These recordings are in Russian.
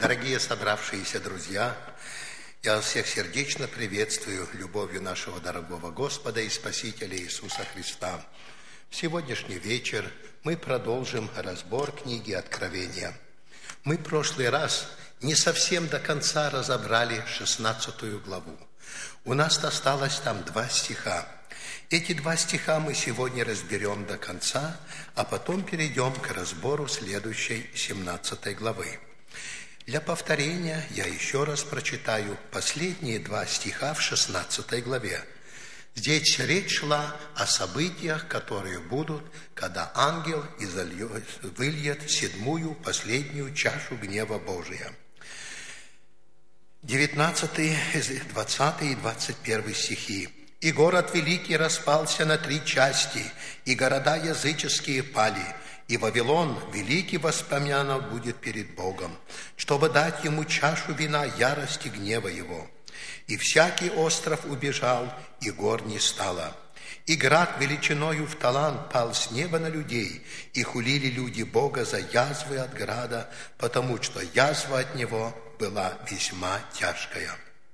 Дорогие собравшиеся друзья, я вас всех сердечно приветствую любовью нашего дорогого Господа и Спасителя Иисуса Христа. В сегодняшний вечер мы продолжим разбор книги Откровения. Мы в прошлый раз не совсем до конца разобрали 16 главу. У нас осталось там 2 стиха. Эти 2 стиха мы сегодня разберем до конца, а потом перейдем к разбору следующей 17 главы. Для повторения я еще раз прочитаю последние 2 стиха в 16 главе. Здесь речь шла о событиях, которые будут, когда ангел выльет 7-ю, последнюю чашу гнева Божия. 19, 20 и 21 стихи. «И город великий распался на 3 части, и города языческие пали, и Вавилон великий воспомянут будет перед Богом, чтобы дать ему чашу вина ярости гнева его. И всякий остров убежал, и гор не стало. И град величиною в талант пал с неба на людей, и хулили люди Бога за язвы от града, потому что язва от него была весьма тяжкая».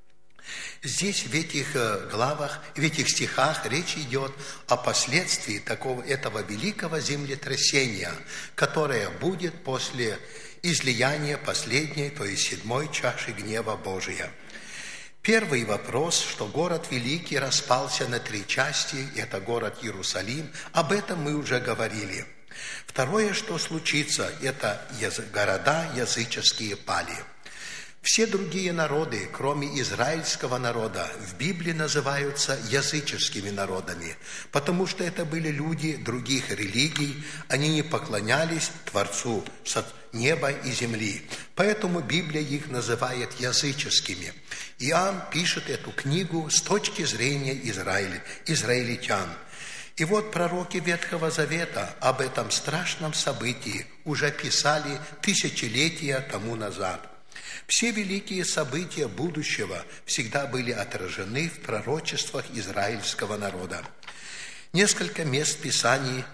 Здесь в этих главах, в этих стихах речь идет о последствии этого великого землетрясения, которое будет после излияния последней, то есть 7-й чаши гнева Божия. Первый вопрос, что город великий распался на 3 части, это город Иерусалим, об этом мы уже говорили. Второе, что случится, это города языческие пали. Все другие народы, кроме израильского народа, в Библии называются языческими народами, потому что это были люди других религий, они не поклонялись Творцу неба и земли. Поэтому Библия их называет языческими. Иоанн пишет эту книгу с точки зрения израильтян. И вот пророки Ветхого Завета об этом страшном событии уже писали тысячелетия тому назад. Все великие события будущего всегда были отражены в пророчествах израильского народа. Несколько мест Писаний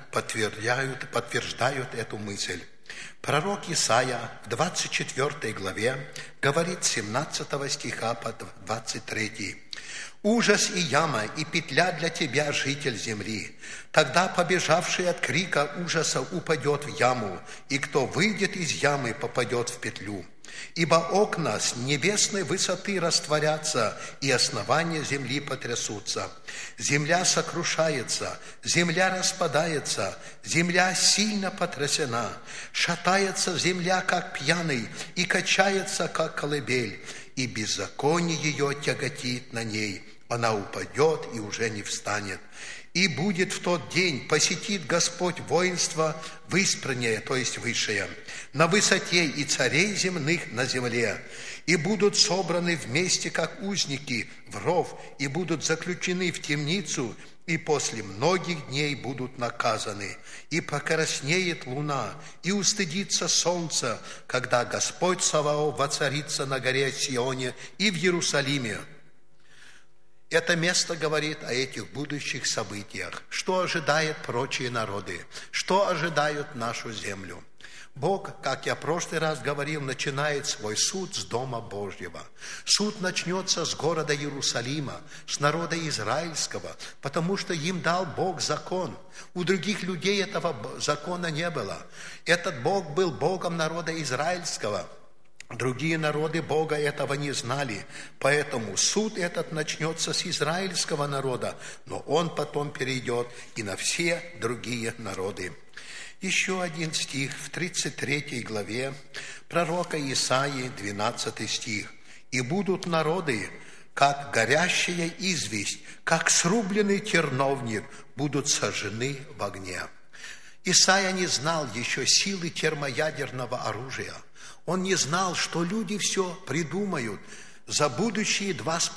подтверждают эту мысль. Пророк Исаия в 24 главе говорит с 17 стиха по 23. «Ужас и яма, и петля для тебя, житель земли. Тогда побежавший от крика ужаса упадет в яму, и кто выйдет из ямы, попадет в петлю. Ибо окна с небесной высоты растворятся, и основания земли потрясутся. Земля сокрушается, земля распадается, земля сильно потрясена. Шатается земля, как пьяный, и качается, как колыбель, и беззаконие ее тяготит на ней. Она упадет и уже не встанет. И будет в тот день, посетит Господь воинство выспранное, то есть высшее, на высоте и царей земных на земле, и будут собраны вместе, как узники, в ров, и будут заключены в темницу, и после многих дней будут наказаны. И покраснеет луна, и устыдится солнце, когда Господь Саваоф воцарится на горе Сионе и в Иерусалиме». Это место говорит о этих будущих событиях. Что ожидает прочие народы? Что ожидают нашу землю? Бог, как я в прошлый раз говорил, начинает свой суд с Дома Божьего. Суд начнется с города Иерусалима, с народа израильского, потому что им дал Бог закон. У других людей этого закона не было. Этот Бог был Богом народа израильского. Другие народы Бога этого не знали, поэтому суд этот начнется с израильского народа, но он потом перейдет и на все другие народы. Еще один стих в 33 главе пророка Исаии, 12 стих. «И будут народы, как горящая известь, как срубленный терновник, будут сожжены в огне». Исаия не знал еще силы термоядерного оружия. Он не знал, что люди все придумают за будущие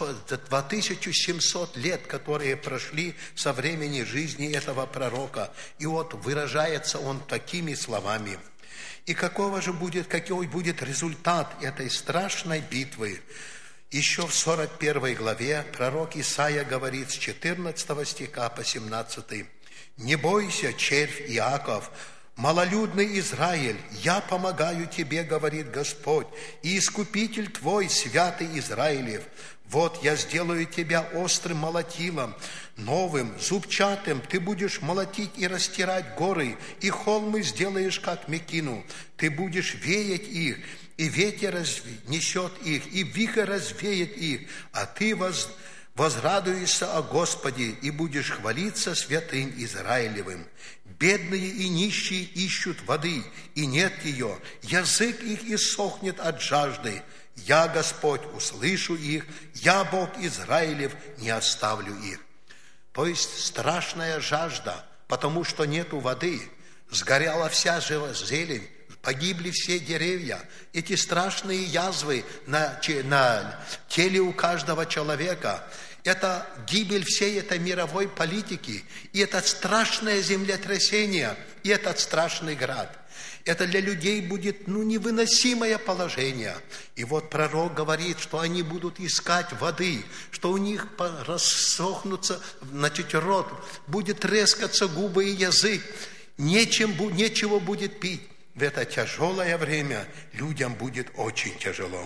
2700 лет, которые прошли со времени жизни этого пророка. И вот выражается он такими словами. И какой будет результат этой страшной битвы? Еще в 41 главе пророк Исаия говорит с 14 стиха по 17. «Не бойся, червь Иаков, малолюдный Израиль, я помогаю тебе, говорит Господь, и Искупитель твой, святый Израилев. Вот я сделаю тебя острым молотилом, новым, зубчатым. Ты будешь молотить и растирать горы, и холмы сделаешь, как мекину. Ты будешь веять их, и ветер несет их, и вихрь развеет их, а ты возрадуешься о Господе, и будешь хвалиться святым Израилевым. Бедные и нищие ищут воды, и нет ее. Язык их иссохнет от жажды. Я, Господь, услышу их, я, Бог Израилев, не оставлю их. То есть страшная жажда, потому что нету воды, сгорела вся зелень, погибли все деревья. Эти страшные язвы на теле у каждого человека – это гибель всей этой мировой политики, и это страшное землетрясение, и этот страшный град. Это для людей будет невыносимое положение. И вот пророк говорит, что они будут искать воды, что у них рассохнутся, рот, будет трескаться губы и язык, нечего будет пить. В это тяжелое время людям будет очень тяжело.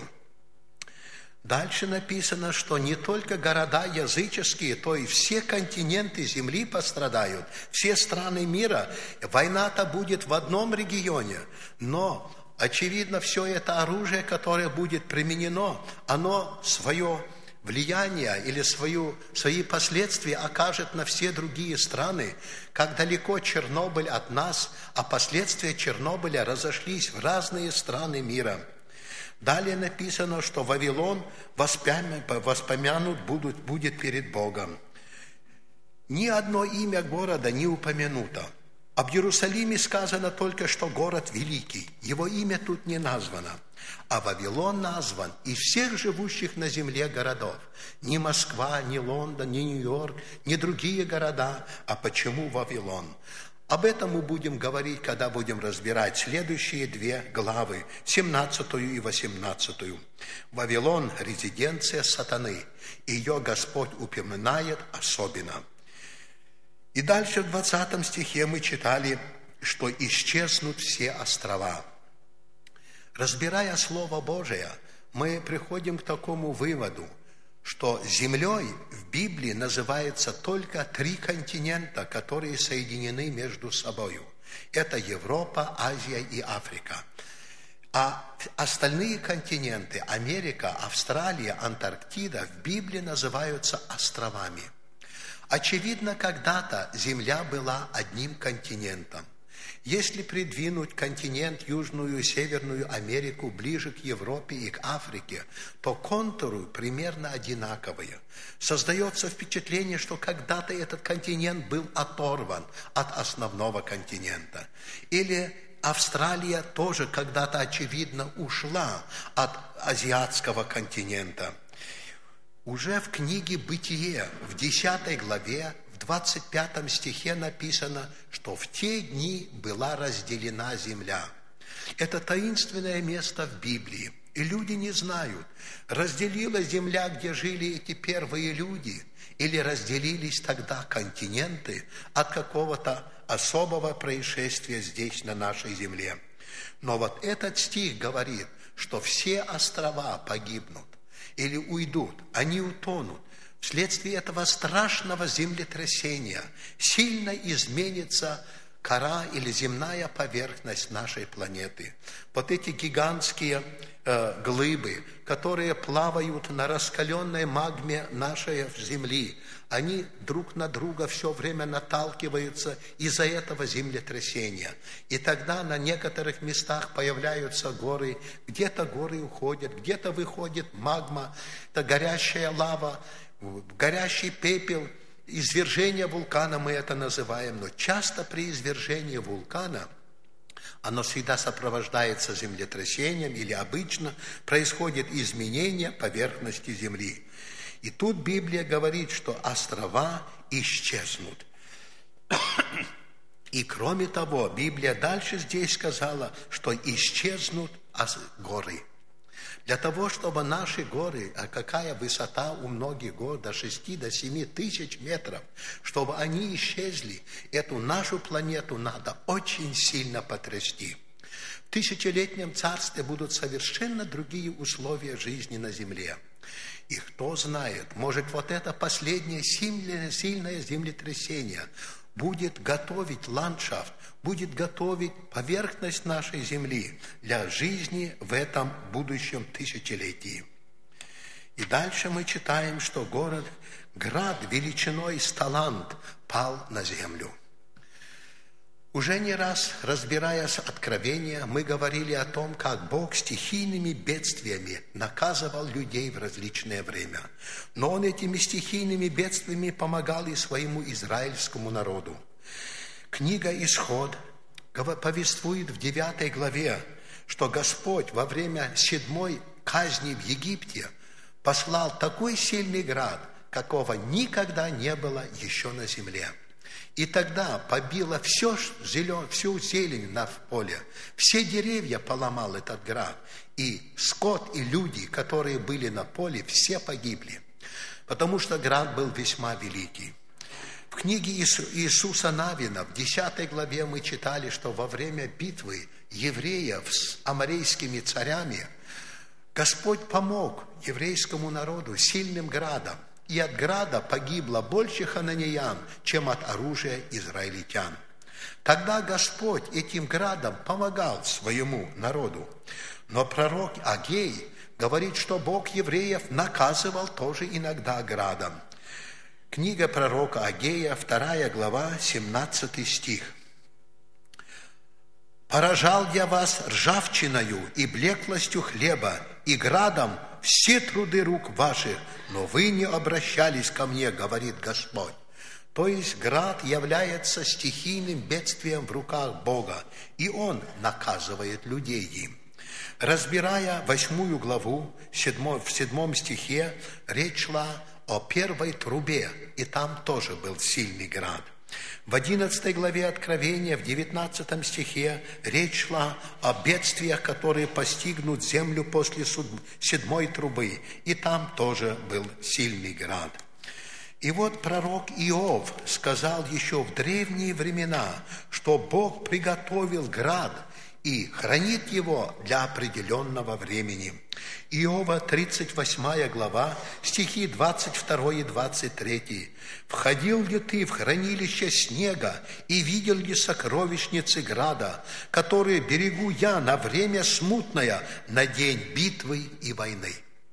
Дальше написано, что не только города языческие, то и все континенты земли пострадают, все страны мира. Война-то будет в одном регионе, но, очевидно, все это оружие, которое будет применено, оно свое влияние или свои последствия окажет на все другие страны. Как далеко Чернобыль от нас, а последствия Чернобыля разошлись в разные страны мира. Далее написано, что Вавилон воспомянут будет перед Богом. Ни одно имя города не упомянуто. Об Иерусалиме сказано только, что город великий. Его имя тут не названо. А Вавилон назван из всех живущих на земле городов. Ни Москва, ни Лондон, ни Нью-Йорк, ни другие города. А почему Вавилон? Об этом мы будем говорить, когда будем разбирать следующие 2 главы, 17 и 18. Вавилон – резиденция сатаны. Ее Господь упоминает особенно. И дальше в 20 стихе мы читали, что исчезнут все острова. Разбирая Слово Божие, мы приходим к такому выводу, что землей в Библии называется только 3 континента, которые соединены между собой. Это Европа, Азия и Африка. А остальные континенты, Америка, Австралия, Антарктида, в Библии называются островами. Очевидно, когда-то Земля была одним континентом. Если придвинуть континент Южную и Северную Америку ближе к Европе и к Африке, то контуры примерно одинаковые. Создается впечатление, что когда-то этот континент был оторван от основного континента. Или Австралия тоже когда-то, очевидно, ушла от азиатского континента. Уже в книге «Бытие» в 10 главе, в 25 стихе написано, что в те дни была разделена земля. Это таинственное место в Библии, и люди не знают, разделилась земля, где жили эти первые люди, или разделились тогда континенты от какого-то особого происшествия здесь, на нашей земле. Но вот этот стих говорит, что все острова погибнут или уйдут, они утонут. Вследствие этого страшного землетрясения сильно изменится кора или земная поверхность нашей планеты. Вот эти гигантские глыбы, которые плавают на раскаленной магме нашей Земли, они друг на друга все время наталкиваются из-за этого землетрясения. И тогда на некоторых местах появляются горы, где-то горы уходят, где-то выходит магма, это горящая лава, горящий пепел, извержение вулкана мы это называем. Но часто при извержении вулкана оно всегда сопровождается землетрясением или обычно происходит изменение поверхности Земли. И тут Библия говорит, что острова исчезнут. И кроме того, Библия дальше здесь сказала, что исчезнут горы. Для того, чтобы наши горы, а какая высота у многих гор, до 6, до 7 тысяч метров, чтобы они исчезли, эту нашу планету надо очень сильно потрясти. В тысячелетнем царстве будут совершенно другие условия жизни на земле. И кто знает, может, вот это последнее сильное землетрясение будет готовить ландшафт, будет готовить поверхность нашей земли для жизни в этом будущем тысячелетии. И дальше мы читаем, что град величиной с талант пал на землю. Уже не раз, разбирая Откровение, мы говорили о том, как Бог стихийными бедствиями наказывал людей в различное время. Но Он этими стихийными бедствиями помогал и своему израильскому народу. Книга «Исход» повествует в 9 главе, что Господь во время 7-й казни в Египте послал такой сильный град, какого никогда не было еще на земле. И тогда побило всю зелень на поле, все деревья поломал этот град, и скот, и люди, которые были на поле, все погибли, потому что град был весьма великий. В книге Иисуса Навина в 10 главе мы читали, что во время битвы евреев с аморейскими царями Господь помог еврейскому народу сильным градом, и от града погибло больше хананеян, чем от оружия израильтян. Тогда Господь этим градом помогал своему народу. Но пророк Агей говорит, что Бог евреев наказывал тоже иногда градом. Книга пророка Агея, 2 глава, 17 стих. «Поражал я вас ржавчиною и блеклостью хлеба, и градом все труды рук ваших, но вы не обращались ко мне, говорит Господь». То есть град является стихийным бедствием в руках Бога, и Он наказывает людей им. Разбирая 8 главу, в 7 стихе, речь шла о первой трубе, и там тоже был сильный град. В 11 главе Откровения, в 19 стихе, речь шла о бедствиях, которые постигнут землю после 7-й трубы, и там тоже был сильный град. И вот пророк Иов сказал еще в древние времена, что Бог приготовил град и хранит его для определенного времени. Иова, 38 глава, стихи 22 и 23. «Входил ли ты в хранилище снега и видел ли сокровищницы града, которые берегу я на время смутное, на день битвы и войны?»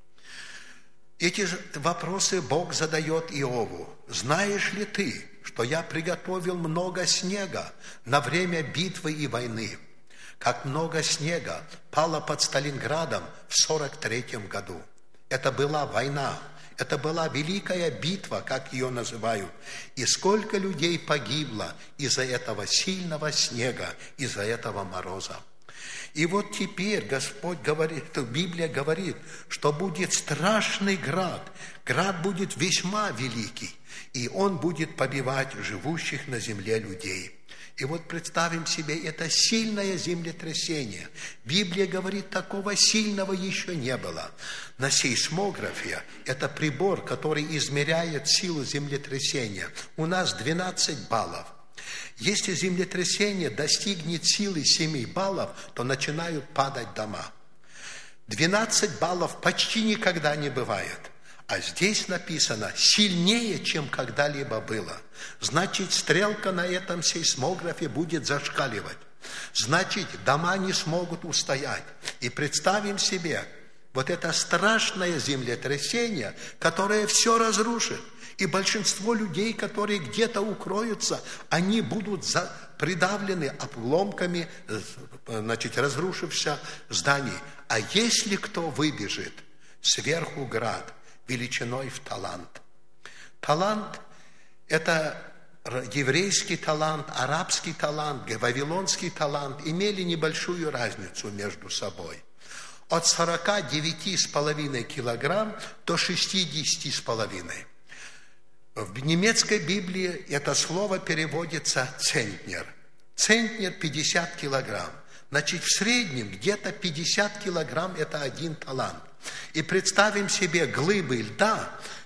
Эти же вопросы Бог задает Иову. «Знаешь ли ты, что я приготовил много снега на время битвы и войны? Как много снега пало под Сталинградом в 43-м году. Это была война, это была великая битва, как ее называют. И сколько людей погибло из-за этого сильного снега, из-за этого мороза. И вот теперь Господь говорит, Библия говорит, что будет страшный град. Град будет весьма великий, и он будет побивать живущих на земле людей. И вот представим себе, это сильное землетрясение. Библия говорит, такого сильного еще не было. На сейсмографе, это прибор, который измеряет силу землетрясения, у нас 12 баллов. Если землетрясение достигнет силы 7 баллов, то начинают падать дома. 12 баллов почти никогда не бывает. А здесь написано сильнее, чем когда-либо было. Значит, стрелка на этом сейсмографе будет зашкаливать. Значит, дома не смогут устоять. И представим себе, вот это страшное землетрясение, которое все разрушит. И большинство людей, которые где-то укроются, они будут придавлены обломками, разрушившихся зданий. А если кто выбежит, сверху град, величиной в талант. Талант – это еврейский талант, арабский талант, вавилонский талант имели небольшую разницу между собой. От 49,5 килограмм до 60,5. В немецкой Библии это слово переводится «центнер». Центнер – 50 килограмм. Значит, в среднем где-то 50 килограмм – это 1 талант. И представим себе глыбы льда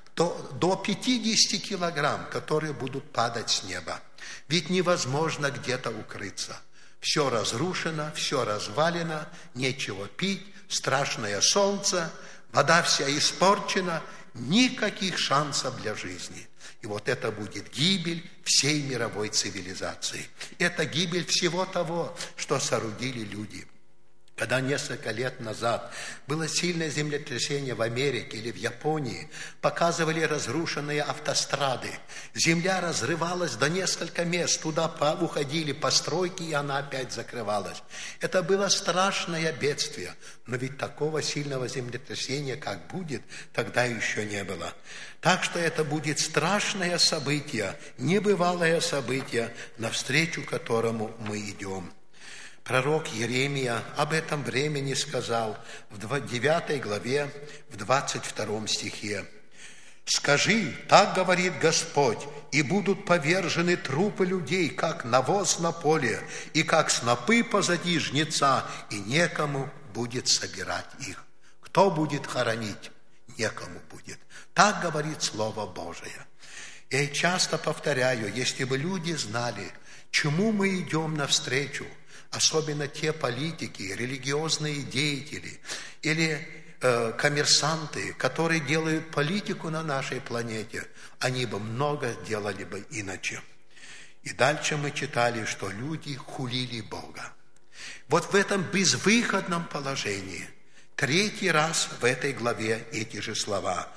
до 50 килограмм, которые будут падать с неба. Ведь невозможно где-то укрыться. Все разрушено, все развалено, нечего пить, страшное солнце, вода вся испорчена, никаких шансов для жизни. И вот это будет гибель всей мировой цивилизации. Это гибель всего того, что соорудили люди. Когда несколько лет назад было сильное землетрясение в Америке или в Японии, показывали разрушенные автострады. Земля разрывалась до нескольких мест, туда уходили постройки, и она опять закрывалась. Это было страшное бедствие, но ведь такого сильного землетрясения, как будет, тогда еще не было. Так что это будет страшное событие, небывалое событие, навстречу которому мы идем. Пророк Иеремия об этом времени сказал в 9 главе, в 22 стихе. «Скажи, так говорит Господь, и будут повержены трупы людей, как навоз на поле, и как снопы позади жнеца, и некому будет собирать их». Кто будет хоронить? Некому будет. Так говорит Слово Божие. Я часто повторяю, если бы люди знали, чему мы идем навстречу, особенно те политики, религиозные деятели или коммерсанты, которые делают политику на нашей планете, они бы много делали бы иначе. И дальше мы читали, что люди хулили Бога. Вот в этом безвыходном положении 3 раз в этой главе эти же слова.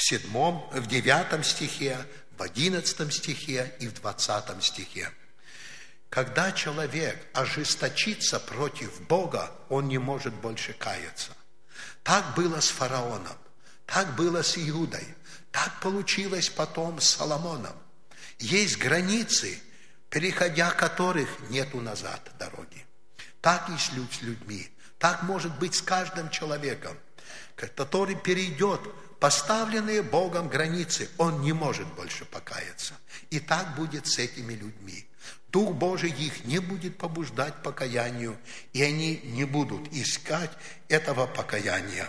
В 9 стихе, в 11 стихе и в 20 стихе. Когда человек ожесточится против Бога, он не может больше каяться. Так было с фараоном, так было с Иудой, так получилось потом с Соломоном. Есть границы, переходя которых нету назад дороги. Так и с людьми, так может быть с каждым человеком, который перейдет поставленные Богом границы, он не может больше покаяться. И так будет с этими людьми. Дух Божий их не будет побуждать к покаянию, и они не будут искать этого покаяния.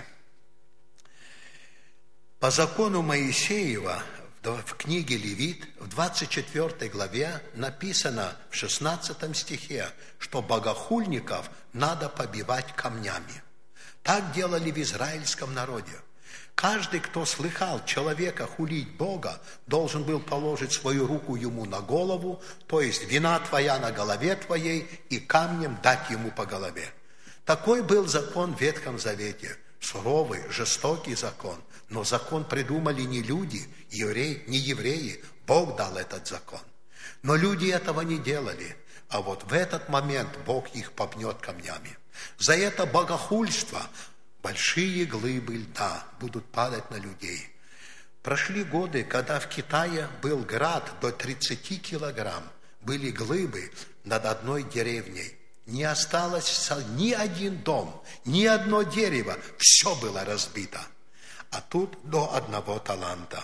По закону Моисеева в книге Левит, в 24 главе написано в 16 стихе, что богохульников надо побивать камнями. Так делали в израильском народе. Каждый, кто слыхал человека хулить Бога, должен был положить свою руку ему на голову, то есть вина твоя на голове твоей, и камнем дать ему по голове. Такой был закон в Ветхом Завете. Суровый, жестокий закон. Но закон придумали не люди, не евреи. Бог дал этот закон. Но люди этого не делали. А вот в этот момент Бог их попнет камнями. За это богохульство большие глыбы льда будут падать на людей. Прошли годы, когда в Китае был град до 30 килограмм. Были глыбы над одной деревней. Не осталось ни один дом, ни одно дерево. Все было разбито. А тут до 1 таланта.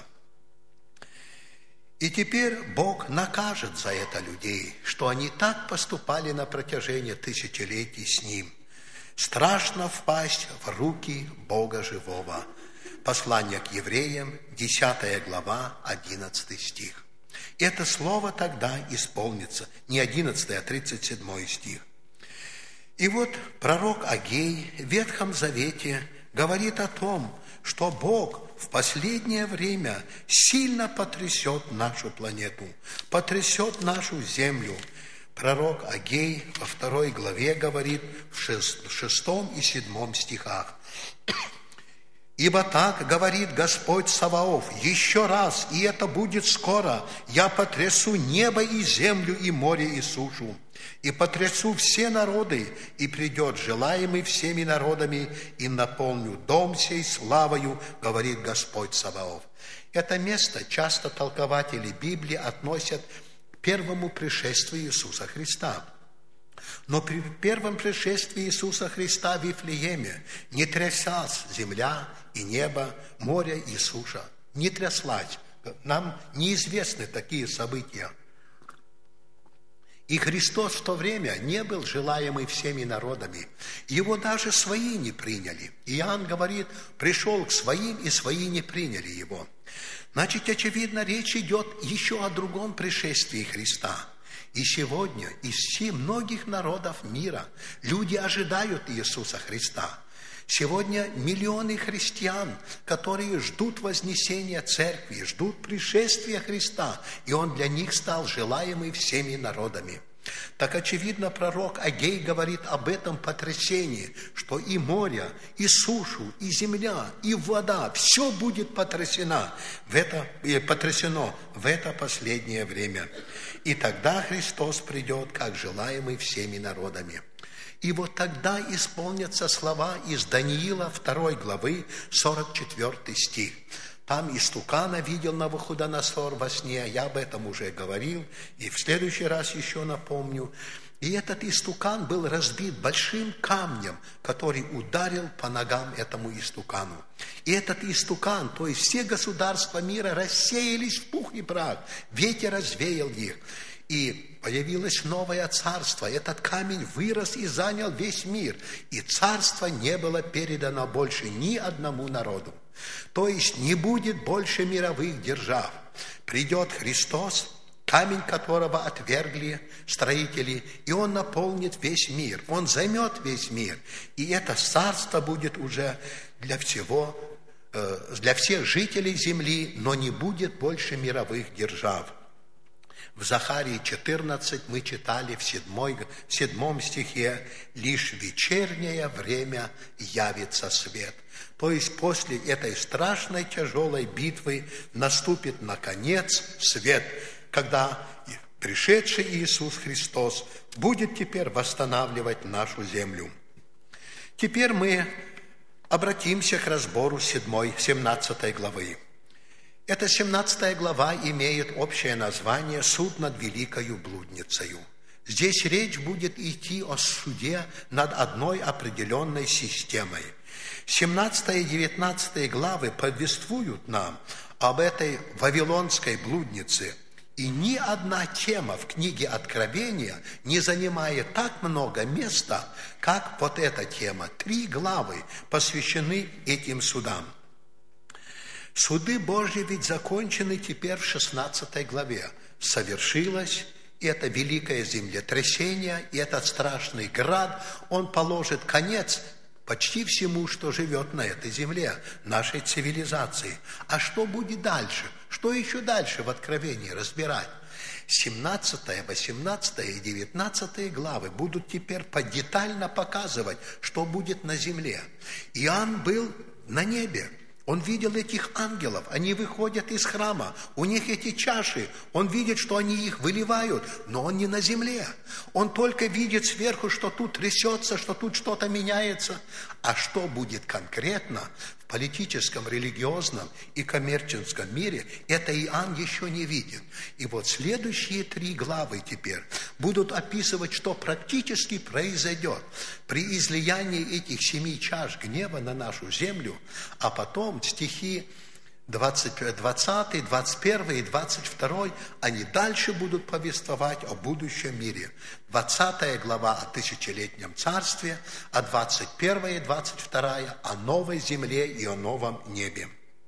И теперь Бог накажет за это людей, что они так поступали на протяжении тысячелетий с Ним. Страшно впасть в руки Бога живого. Послание к евреям, 10 глава, 11 стих. Это слово тогда исполнится. Не 11, а 37 стих. И вот пророк Агей в Ветхом Завете говорит о том, что Бог в последнее время сильно потрясет нашу планету, потрясет нашу землю. Пророк Агей во 2 главе говорит в 6 и 7 стихах. «Ибо так говорит Господь Саваоф, еще раз, и это будет скоро, я потрясу небо и землю, и море, и сушу, и потрясу все народы, и придет желаемый всеми народами, и наполню дом сей славою, говорит Господь Саваоф». Это место часто толкователи Библии относят к первому пришествию Иисуса Христа. Но при первом пришествии Иисуса Христа в Вифлееме не тряслась земля и небо, море и суша. Не тряслась. Нам неизвестны такие события. И Христос в то время не был желаемый всеми народами. Его даже свои не приняли. Иоанн говорит, пришел к своим, и свои не приняли его. Значит, очевидно, речь идет еще о другом пришествии Христа. И сегодня из многих народов мира люди ожидают Иисуса Христа. Сегодня миллионы христиан, которые ждут вознесения церкви, ждут пришествия Христа, и Он для них стал желаемый всеми народами. Так, очевидно, пророк Агей говорит об этом потрясении, что и море, и сушу, и земля, и вода, все будет потрясено в это последнее время. И тогда Христос придет, как желаемый всеми народами. И вот тогда исполнятся слова из Даниила 2 главы, 44 стих. Там истукана видел Навуходоносор во сне, я об этом уже говорил, и в следующий раз еще напомню. И этот истукан был разбит большим камнем, который ударил по ногам этому истукану. И этот истукан, то есть все государства мира, рассеялись в пух и прах, ветер развеял их. И появилось новое царство. Этот камень вырос и занял весь мир. И царство не было передано больше ни одному народу. То есть не будет больше мировых держав. Придет Христос, камень которого отвергли строители, и Он наполнит весь мир. Он займет весь мир. И это царство будет уже для всех жителей земли, но не будет больше мировых держав. В Захарии 14 мы читали в 7 стихе: «Лишь в вечернее время явится свет». То есть после этой страшной тяжелой битвы наступит наконец свет, когда пришедший Иисус Христос будет теперь восстанавливать нашу землю. Теперь мы обратимся к разбору 17 главы. Эта 17 глава имеет общее название «Суд над великою блудницею». Здесь речь будет идти о суде над одной определенной системой. 17 и 19 главы повествуют нам об этой вавилонской блуднице. И ни одна тема в книге Откровения не занимает так много места, как вот эта тема. 3 главы посвящены этим судам. Суды Божьи ведь закончены теперь в 16 главе. Совершилось это великое землетрясение, и этот страшный град, он положит конец почти всему, что живет на этой земле, нашей цивилизации. А что будет дальше? Что еще дальше в Откровении разбирать? 17, 18 и 19 главы будут теперь подетально показывать, что будет на земле. Иоанн был на небе. Он видел этих ангелов, они выходят из храма, у них эти чаши, он видит, что они их выливают, но он не на земле. Он только видит сверху, что тут трясется, что тут что-то меняется. А что будет конкретно в политическом, религиозном и коммерческом мире, это Иоанн еще не видит. И вот следующие 3 главы теперь будут описывать, что практически произойдет при излиянии этих 7 чаш гнева на нашу землю, а потом стихи 20, 21 и 22, они дальше будут повествовать о будущем мире. 20 глава о тысячелетнем царстве, а 21 и 22 о новой земле и о новом небе.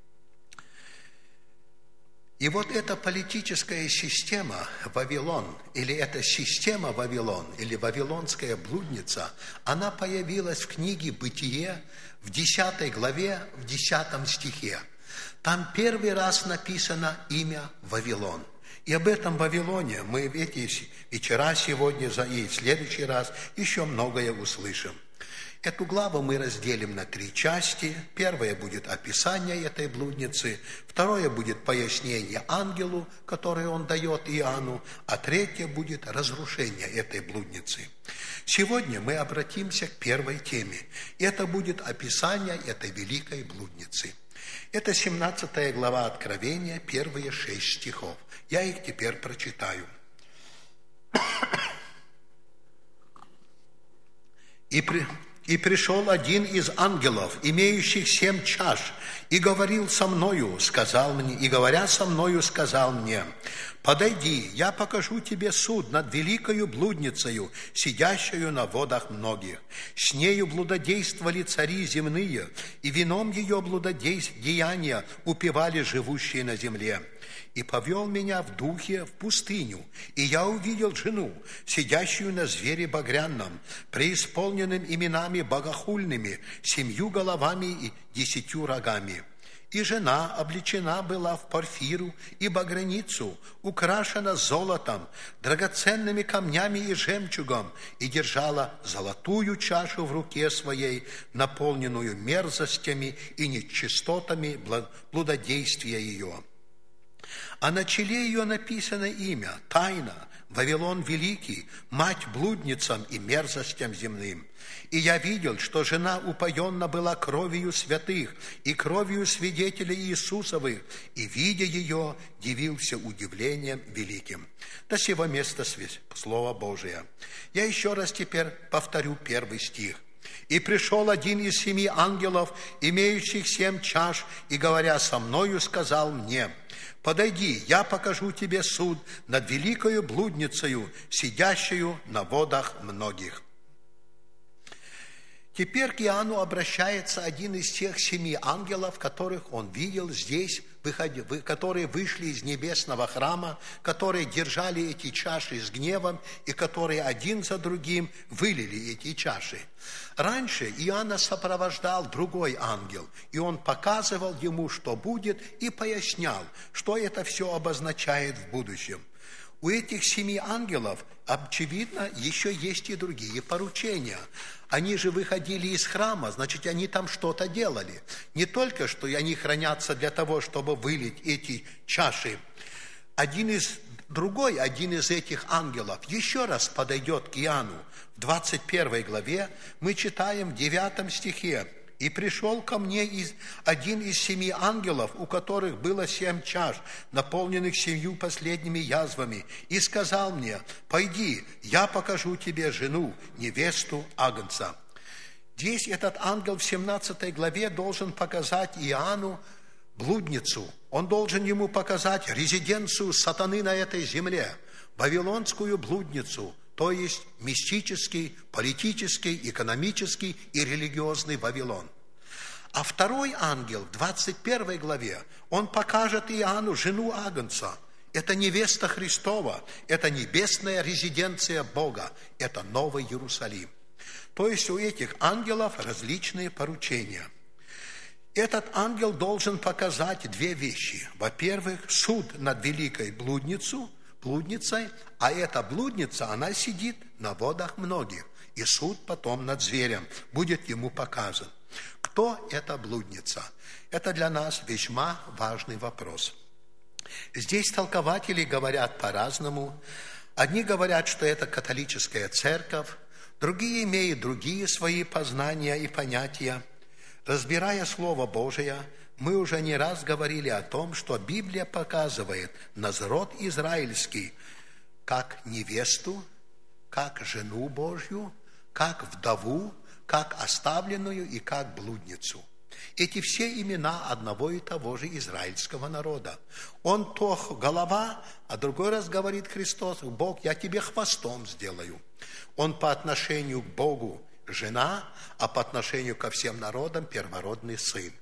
И вот эта политическая система Вавилон, или эта система Вавилон, или Вавилонская блудница, она появилась в книге «Бытие» в 10 главе, в 10 стихе. Там первый раз написано имя Вавилон. И об этом Вавилоне мы в эти вечера сегодня и в следующий раз еще многое услышим. Эту главу мы разделим на 3 части. Первая будет описание этой блудницы, второе будет пояснение ангелу, которое он дает Иоанну, а третье будет разрушение этой блудницы. Сегодня мы обратимся к первой теме. Это будет описание этой великой блудницы. Это 17 глава Откровения, первые 6 стихов. Я их теперь прочитаю. И пришел один из ангелов, имеющих 7 чаш, и говорил со мною, сказал мне, и говоря со мною, сказал мне: подойди, я покажу тебе суд над великою блудницею, сидящую на водах многих. С нею блудодействовали цари земные, и вином ее блудодеяния упивали живущие на земле. И повел меня в духе в пустыню, и я увидел жену, сидящую на звере багряном, преисполненным именами богохульными, 7 головами и 10 рогами. И жена облечена была в порфиру и багряницу, украшена золотом, драгоценными камнями и жемчугом, и держала золотую чашу в руке своей, наполненную мерзостями и нечистотами блудодействия ее. А на челе ее написано имя, тайна, Вавилон Великий, мать блудницам и мерзостям земным. И я видел, что жена упоенна была кровью святых и кровью свидетелей Иисусовых, и, видя ее, дивился удивлением великим. До сего места Слово Божие. Я еще раз теперь повторю 1 стих. «И пришел один из 7 ангелов, имеющих 7 чаш, и, говоря со мною, сказал мне: подойди, я покажу тебе суд над великою блудницею, сидящую на водах многих». Теперь к Иоанну обращается один из тех 7 ангелов, которых он видел здесь, которые вышли из небесного храма, которые держали эти чаши с гневом и которые один за другим вылили эти чаши. Раньше Иоанна сопровождал другой ангел, и он показывал ему, что будет, и пояснял, что это все обозначает в будущем. У этих 7 ангелов, очевидно, еще есть и другие поручения. Они же выходили из храма, значит, они там что-то делали. Не только, что они хранятся для того, чтобы вылить эти чаши. Один из этих ангелов еще раз подойдет к Иоанну. В 21 главе мы читаем в 9 стихе: «И пришел ко мне один из 7 ангелов, у которых было 7 чаш, наполненных 7 последними язвами, и сказал мне: пойди, я покажу тебе жену, невесту Агнца». Здесь этот ангел в 17 главе должен показать Иоанну блудницу. Он должен ему показать резиденцию сатаны на этой земле, вавилонскую блудницу, то есть мистический, политический, экономический и религиозный Вавилон. А второй ангел в 21 главе, он покажет Иоанну жену Агнца. Это невеста Христова, это небесная резиденция Бога, это Новый Иерусалим. То есть у этих ангелов различные поручения. Этот ангел должен показать 2 вещи. Во-первых, суд над великой блудницей, а эта блудница, она сидит на водах многих, и суд потом над зверем будет ему показан. Кто эта блудница? Это для нас весьма важный вопрос. Здесь толкователи говорят по-разному. Одни говорят, что это католическая церковь, другие имеют другие свои познания и понятия. Разбирая Слово Божие, мы уже не раз говорили о том, что Библия показывает народ израильский как невесту, как жену Божью, как вдову, как оставленную и как блудницу. Эти все имена одного и того же израильского народа. Он то голова, а другой раз говорит Христос: Бог, я тебе хвостом сделаю. Он по отношению к Богу жена, а по отношению ко всем народам первородный сын.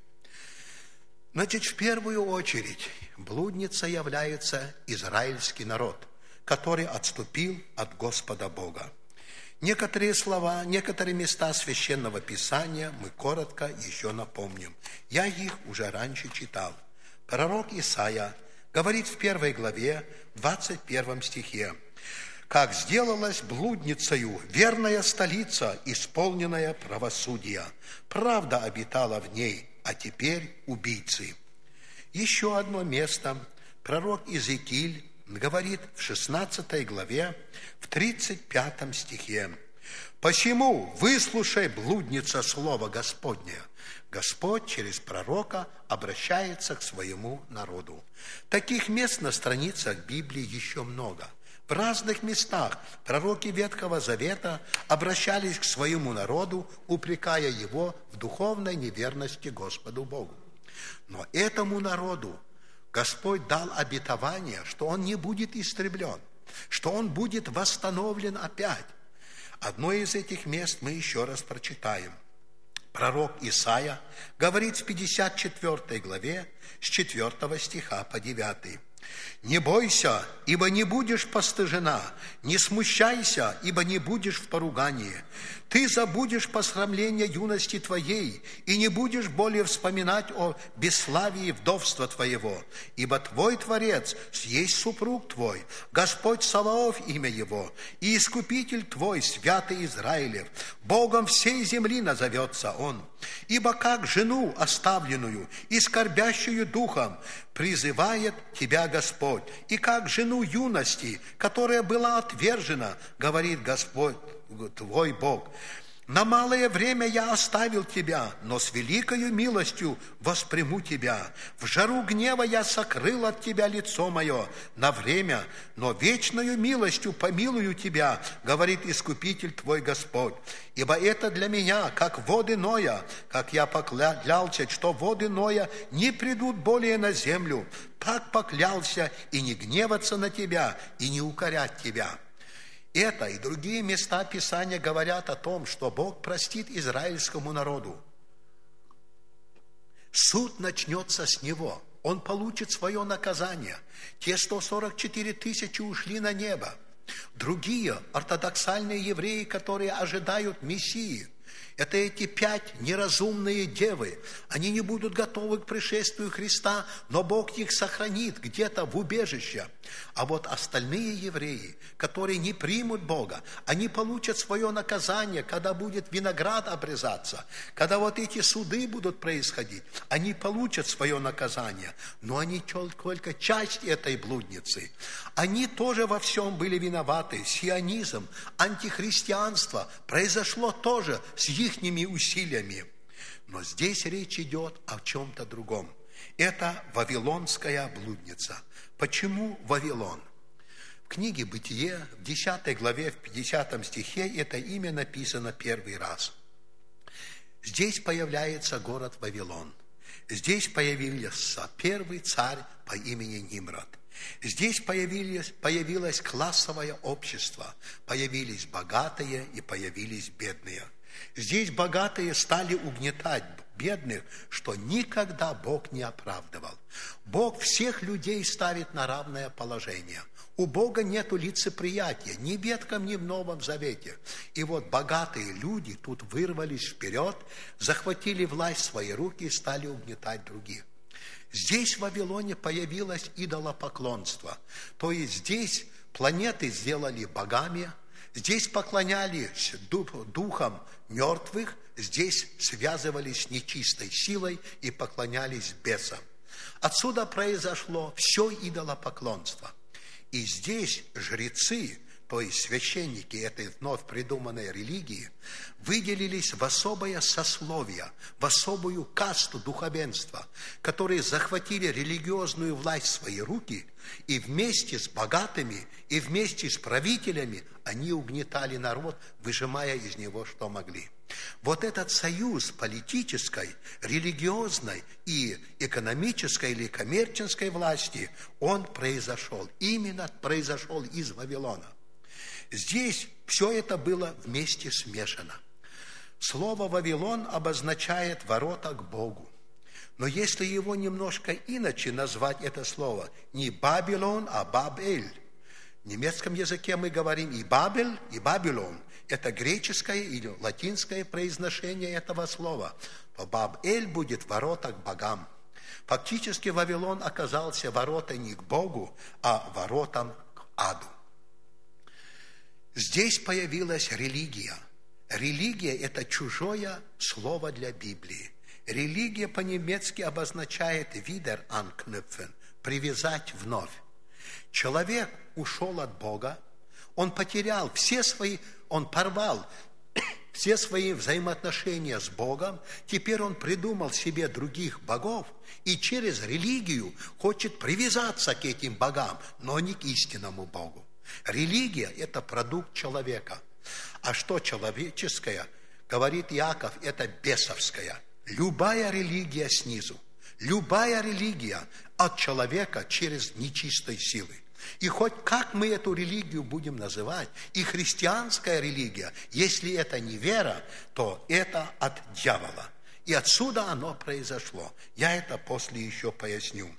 Значит, в первую очередь блудницей является израильский народ, который отступил от Господа Бога. Некоторые слова, некоторые места Священного Писания мы коротко еще напомним. Я их уже раньше читал. Пророк Исаия говорит в 1 главе, 21 стихе: «Как сделалась блудницею верная столица, исполненная правосудия. Правда обитала в ней, а теперь убийцы». Еще одно место. Пророк Иезекииль говорит в 16 главе, в 35 стихе: «Посему выслушай, блудница, слово Господне». Господь через пророка обращается к своему народу. Таких мест на страницах Библии еще много. В разных местах пророки Ветхого Завета обращались к своему народу, упрекая его в духовной неверности Господу Богу. Но этому народу Господь дал обетование, что он не будет истреблен, что он будет восстановлен опять. Одно из этих мест мы еще раз прочитаем. Пророк Исаия говорит в 54 главе с 4 стиха по 9. «Не бойся, ибо не будешь постыжена, не смущайся, ибо не будешь в поругании. Ты забудешь посрамление юности твоей, и не будешь более вспоминать о бесславии вдовства твоего, ибо твой Творец есть супруг твой, Господь Саваоф имя его, и Искупитель твой, святый Израилев, Богом всей земли назовется он. Ибо как жену оставленную и скорбящую духом призывает тебя Господь, и как жену юности, которая была отвержена, говорит Господь твой Бог. На малое время я оставил тебя, но с великою милостью восприму тебя. В жару гнева я сокрыл от тебя лицо мое на время, но вечною милостью помилую тебя, говорит Искупитель твой Господь. Ибо это для меня, как воды Ноя, как я поклялся, что воды Ноя не придут более на землю, так поклялся и не гневаться на тебя, и не укорять тебя». Это и другие места Писания говорят о том, что Бог простит израильскому народу. Суд начнется с него. Он получит свое наказание. Те 144 тысячи ушли на небо. Другие ортодоксальные евреи, которые ожидают Мессии, это эти 5 неразумные девы. Они не будут готовы к пришествию Христа, но Бог их сохранит где-то в убежище. А вот остальные евреи, которые не примут Бога, они получат свое наказание, когда будет виноград обрезаться, когда вот эти суды будут происходить, они получат свое наказание, но они только часть этой блудницы. Они тоже во всем были виноваты. Сионизм, антихристианство произошло тоже с ихними усилиями. Но здесь речь идет о чем-то другом. Это вавилонская блудница. Почему Вавилон? В книге «Бытие» в 10 главе, в 50 стихе это имя написано первый раз. Здесь появляется город Вавилон. Здесь появился первый царь по имени Нимрод. Здесь появилось классовое общество. Появились богатые и появились бедные. Здесь богатые стали угнетать бедных, что никогда Бог не оправдывал. Бог всех людей ставит на равное положение. У Бога нету лицеприятия ни в Ветхом, ни в Новом Завете. И вот богатые люди тут вырвались вперед, захватили власть в свои руки и стали угнетать других. Здесь в Вавилоне появилось идолопоклонство. То есть здесь планеты сделали богами, здесь поклонялись духам мертвых, здесь связывались с нечистой силой и поклонялись бесам. Отсюда произошло все идолопоклонство. И здесь жрецы, то есть священники этой вновь придуманной религии, выделились в особое сословие, в особую касту духовенства, которые захватили религиозную власть в свои руки, и вместе с богатыми, и вместе с правителями они угнетали народ, выжимая из него, что могли. Вот этот союз политической, религиозной и экономической или коммерческой власти, он произошел из Вавилона. Здесь все это было вместе смешано. Слово «Вавилон» обозначает ворота к Богу. Но если его немножко иначе назвать это слово, не Бабилон, а Бабель. В немецком языке мы говорим и Бабель, и Бабилон. Это греческое или латинское произношение этого слова. Бабель будет ворота к богам. Фактически Вавилон оказался воротой не к Богу, а воротам к аду. Здесь появилась религия. Религия – это чужое слово для Библии. Религия по-немецки обозначает «wieder anknüpfen» – «привязать вновь». Человек ушел от Бога, он потерял он порвал все свои взаимоотношения с Богом, теперь он придумал себе других богов и через религию хочет привязаться к этим богам, но не к истинному Богу. Религия – это продукт человека. А что человеческое, говорит Иаков, это бесовское. Любая религия снизу, любая религия от человека через нечистой силы. И хоть как мы эту религию будем называть, и христианская религия, если это не вера, то это от дьявола. И отсюда оно произошло. Я это после еще поясню.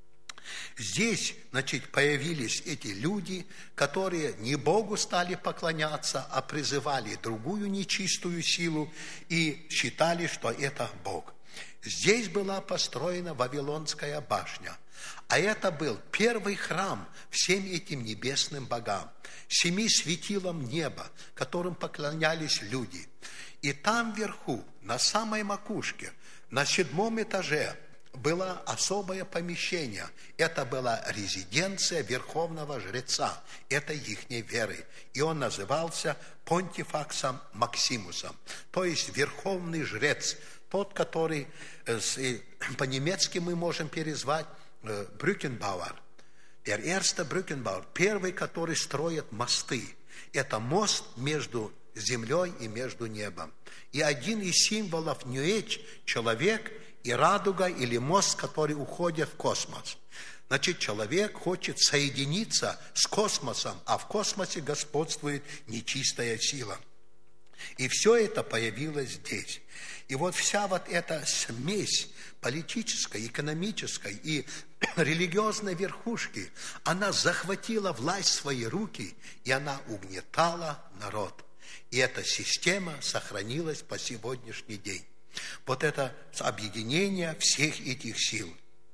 Здесь, появились эти люди, которые не Богу стали поклоняться, а призывали другую нечистую силу и считали, что это Бог. Здесь была построена Вавилонская башня, а это был первый храм всем этим небесным богам, 7 светилам неба, которым поклонялись люди. И там вверху, на самой макушке, на 7 этаже, было особое помещение. Это была резиденция верховного жреца, это ихней веры. И он назывался Понтифаксом Максимусом, то есть верховный жрец, тот, который по-немецки мы можем перезвать Брückenbauer. Der erste Brückenbauer, первый, который строит мосты. Это мост между землей и между небом. И один из символов New Age – человек и радуга или мост, который уходит в космос. Человек хочет соединиться с космосом, а в космосе господствует нечистая сила. И все это появилось здесь. И вот вся вот эта смесь политической, экономической и религиозной верхушки, она захватила власть в свои руки, и она угнетала народ. И эта система сохранилась по сегодняшний день. Вот это объединение всех этих сил.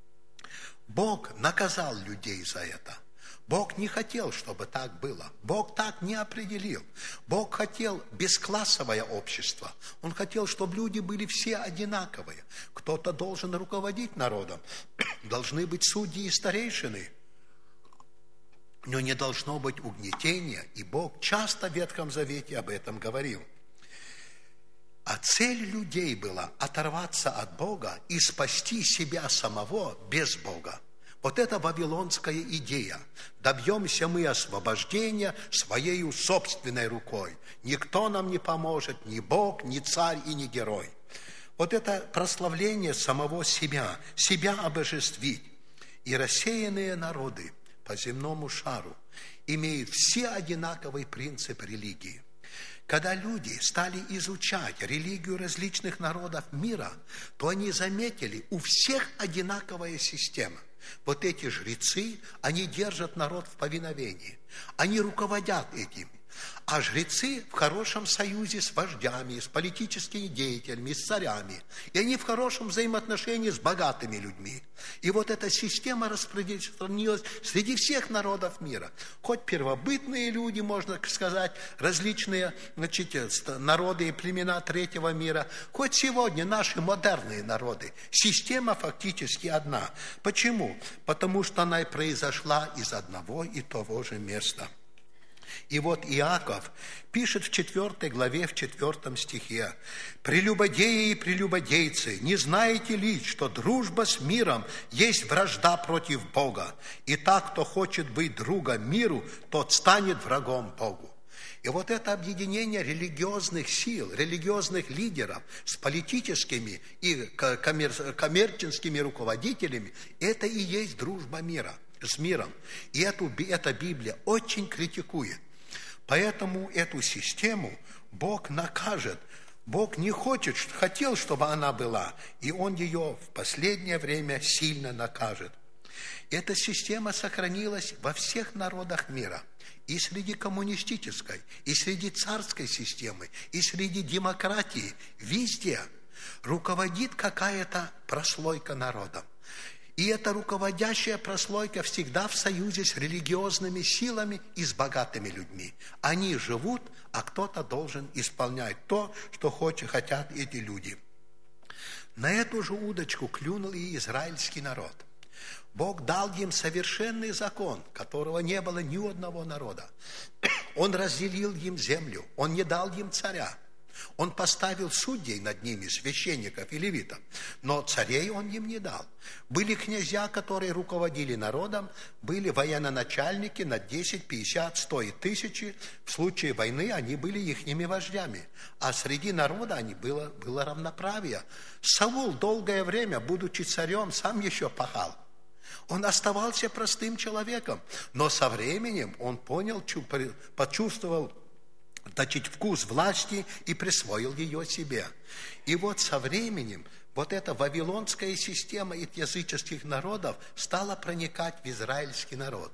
Бог наказал людей за это. Бог не хотел, чтобы так было. Бог так не определил. Бог хотел бесклассовое общество. Он хотел, чтобы люди были все одинаковые. Кто-то должен руководить народом. Должны быть судьи и старейшины. Но не должно быть угнетения. И Бог часто в Ветхом Завете об этом говорил. А цель людей была оторваться от Бога и спасти себя самого без Бога. Вот это вавилонская идея. Добьемся мы освобождения своей собственной рукой. Никто нам не поможет, ни Бог, ни царь и ни герой. Вот это прославление самого себя обожествить. И рассеянные народы по земному шару имеют все одинаковый принцип религии. Когда люди стали изучать религию различных народов мира, то они заметили, у всех одинаковая система. Вот эти жрецы, они держат народ в повиновении, они руководят этим. А жрецы в хорошем союзе с вождями, с политическими деятелями, с царями. И они в хорошем взаимоотношении с богатыми людьми. И вот эта система распространилась среди всех народов мира. Хоть первобытные люди, можно сказать, различные народы и племена третьего мира, хоть сегодня наши модерные народы. Система фактически одна. Почему? Потому что она и произошла из одного и того же места. И вот Иаков пишет в 4 главе, в 4 стихе: «Прелюбодеи и прелюбодейцы, не знаете ли, что дружба с миром есть вражда против Бога? И так, кто хочет быть другом миру, тот станет врагом Богу». И вот это объединение религиозных сил, религиозных лидеров с политическими и коммерческими руководителями, это и есть дружба мира, с миром. И эта Библия очень критикует. Поэтому эту систему Бог накажет. Бог не хотел, чтобы она была, и Он ее в последнее время сильно накажет. Эта система сохранилась во всех народах мира. И среди коммунистической, и среди царской системы, и среди демократии. Везде руководит какая-то прослойка народа. И эта руководящая прослойка всегда в союзе с религиозными силами и с богатыми людьми. Они живут, а кто-то должен исполнять то, что хотят эти люди. На эту же удочку клюнул и израильский народ. Бог дал им совершенный закон, которого не было ни у одного народа. Он разделил им землю, Он не дал им царя. Он поставил судей над ними, священников и левитов, но царей он им не дал. Были князья, которые руководили народом, были военачальники на 10, 50, 100 и 1000. В случае войны они были ихними вождями, а среди народа было равноправие. Саул долгое время, будучи царем, сам еще пахал. Он оставался простым человеком, но со временем он понял, почувствовал, вкус власти и присвоил ее себе. И вот со временем вот эта вавилонская система языческих народов стала проникать в израильский народ.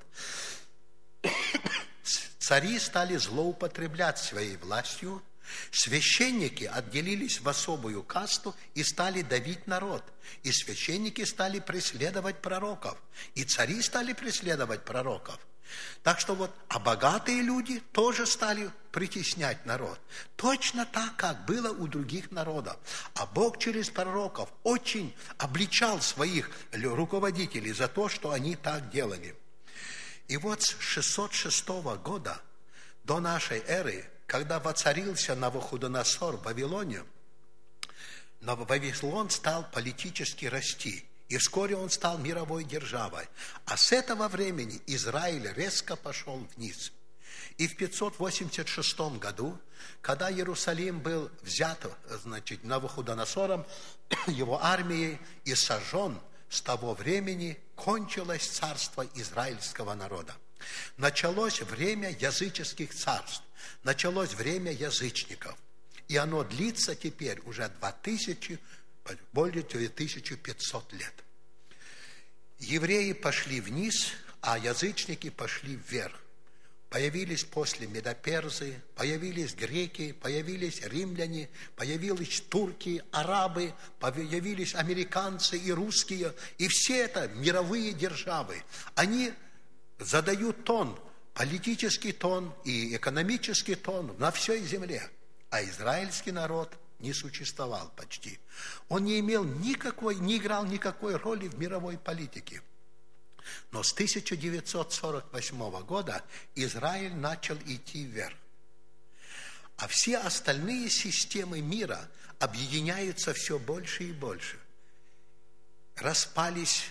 Цари стали злоупотреблять своей властью, священники отделились в особую касту и стали давить народ. И священники стали преследовать пророков, и цари стали преследовать пророков. Так что а богатые люди тоже стали притеснять народ. Точно так, как было у других народов. А Бог через пророков очень обличал своих руководителей за то, что они так делали. И вот с 606 года до нашей эры, когда воцарился Навуходоносор в Вавилоне, Вавилон стал политически расти. И вскоре он стал мировой державой. А с этого времени Израиль резко пошел вниз. И в 586 году, когда Иерусалим был взят, Навуходоносором, его армией, и сожжен, с того времени кончилось царство израильского народа. Началось время языческих царств, началось время язычников. И оно длится теперь уже более 2500 лет. Евреи пошли вниз, а язычники пошли вверх. Появились после медоперзы, появились греки, появились римляне, появились турки, арабы, появились американцы и русские. И все это мировые державы. Они задают тон, политический тон и экономический тон на всей земле. А израильский народ не существовал почти. Он не играл никакой роли в мировой политике. Но с 1948 года Израиль начал идти вверх. А все остальные системы мира объединяются все больше и больше. Распались,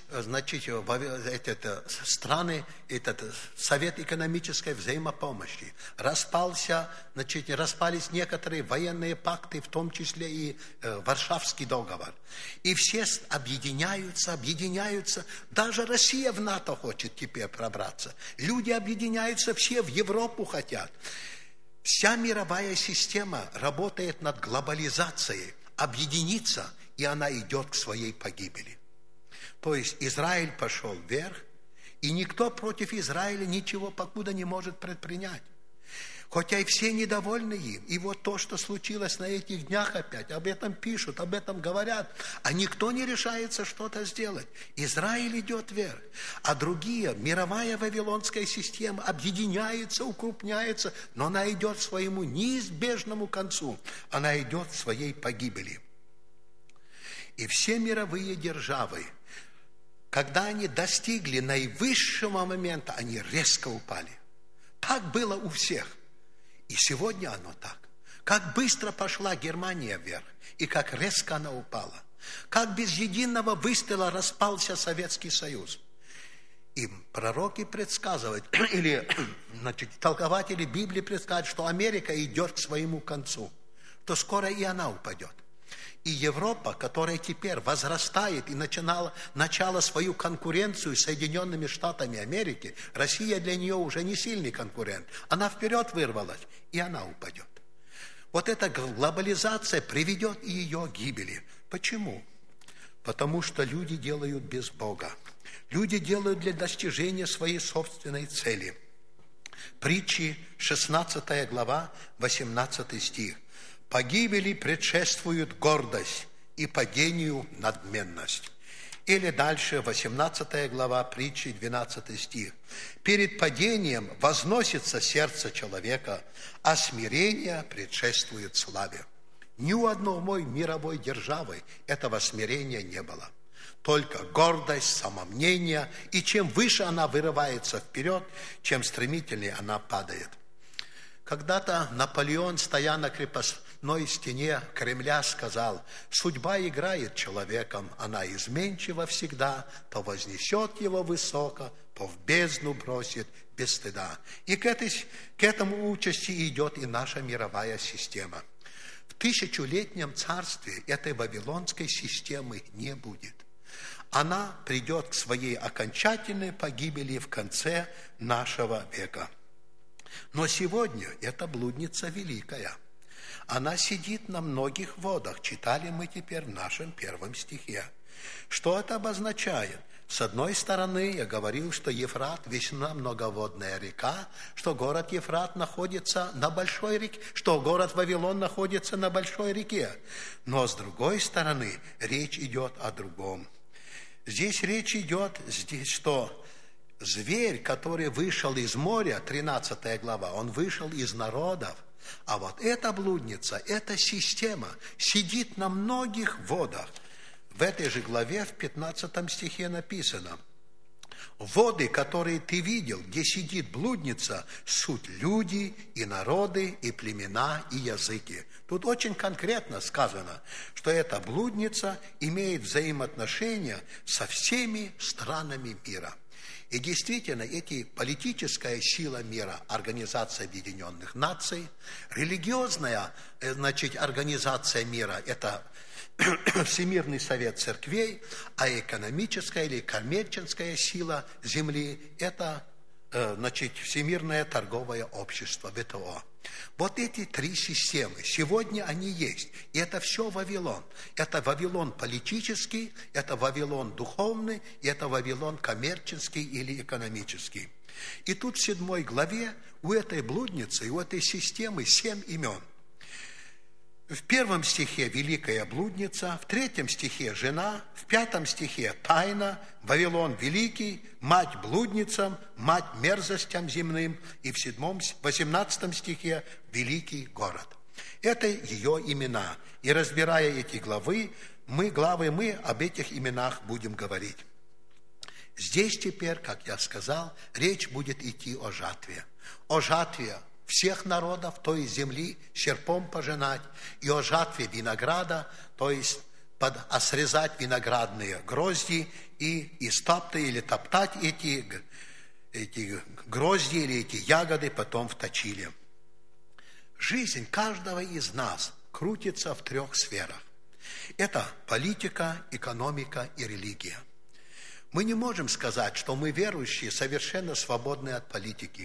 страны, Совет экономической взаимопомощи. Распались некоторые военные пакты, в том числе и Варшавский договор. И все объединяются. Даже Россия в НАТО хочет теперь пробраться. Люди объединяются, все в Европу хотят. Вся мировая система работает над глобализацией, объединиться, и она идет к своей погибели. То есть Израиль пошел вверх, и никто против Израиля ничего покуда не может предпринять. Хотя и все недовольны им. И вот то, что случилось на этих днях опять, об этом пишут, об этом говорят, а никто не решается что-то сделать. Израиль идет вверх, а другие, мировая вавилонская система объединяется, укрупняется, но она идет к своему неизбежному концу, она идет к своей погибели. И все мировые державы, когда они достигли наивысшего момента, они резко упали. Так было у всех. И сегодня оно так. Как быстро пошла Германия вверх, и как резко она упала. Как без единого выстрела распался Советский Союз. И пророки предсказывают, или толкователи Библии предсказывают, что Америка идет к своему концу, то скоро и она упадет. И Европа, которая теперь возрастает и начала свою конкуренцию с Соединенными Штатами Америки, Россия для нее уже не сильный конкурент. Она вперед вырвалась, и она упадет. Вот эта глобализация приведет к ее гибели. Почему? Потому что люди делают без Бога. Люди делают для достижения своей собственной цели. Притчи, 16 глава, 18 стих. «Погибели предшествует гордость, и падению надменность». Или дальше, 18 глава, притчи, 12 стих. «Перед падением возносится сердце человека, а смирение предшествует славе». Ни у одной мировой державы этого смирения не было. Только гордость, самомнение, и чем выше она вырывается вперед, чем стремительнее она падает. Когда-то Наполеон, стоя на одной стене Кремля сказал: «Судьба играет человеком, она изменчива всегда, то вознесет его высоко, то в бездну бросит без стыда». И к этому участи идет и наша мировая система. В тысячелетнем царстве этой вавилонской системы не будет. Она придет к своей окончательной погибели в конце нашего века. Но сегодня эта блудница великая. Она сидит на многих водах. Читали мы теперь в нашем 1 стихе. Что это обозначает? С одной стороны, я говорил, что Ефрат весьма многоводная река, что город Ефрат находится на большой реке, что город Вавилон находится на большой реке. Но с другой стороны, речь идет о другом. Здесь речь идет, что зверь, который вышел из моря, 13 глава, он вышел из народов. А вот эта блудница, эта система сидит на многих водах. В этой же главе, в 15 стихе написано: «Воды, которые ты видел, где сидит блудница, суть люди и народы, и племена, и языки». Тут очень конкретно сказано, что эта блудница имеет взаимоотношения со всеми странами мира. И действительно, эти политическая сила мира, Организация Объединенных Наций, религиозная, организация мира, это Всемирный Совет Церквей, а экономическая или коммерческая сила Земли – это Всемирное торговое общество, ВТО. Вот эти три системы, сегодня они есть. И это все Вавилон. Это Вавилон политический, это Вавилон духовный, и это Вавилон коммерческий или экономический. И тут в 7 главе у этой блудницы, у этой системы 7 имен. В 1 стихе великая блудница, в 3 стихе жена, в 5 стихе тайна, Вавилон великий, мать блудницам, мать мерзостям земным, и в 18 стихе великий город. Это ее имена. И разбирая эти главы, мы об этих именах будем говорить. Здесь теперь, как я сказал, речь будет идти о жатве. О жатве всех народов, то есть земли, серпом пожинать, и о жатве винограда, то есть срезать виноградные грозди и стоптать или топтать эти грозди или эти ягоды потом в точиле. Жизнь каждого из нас крутится в 3 сферах. Это политика, экономика и религия. Мы не можем сказать, что мы, верующие, совершенно свободны от политики.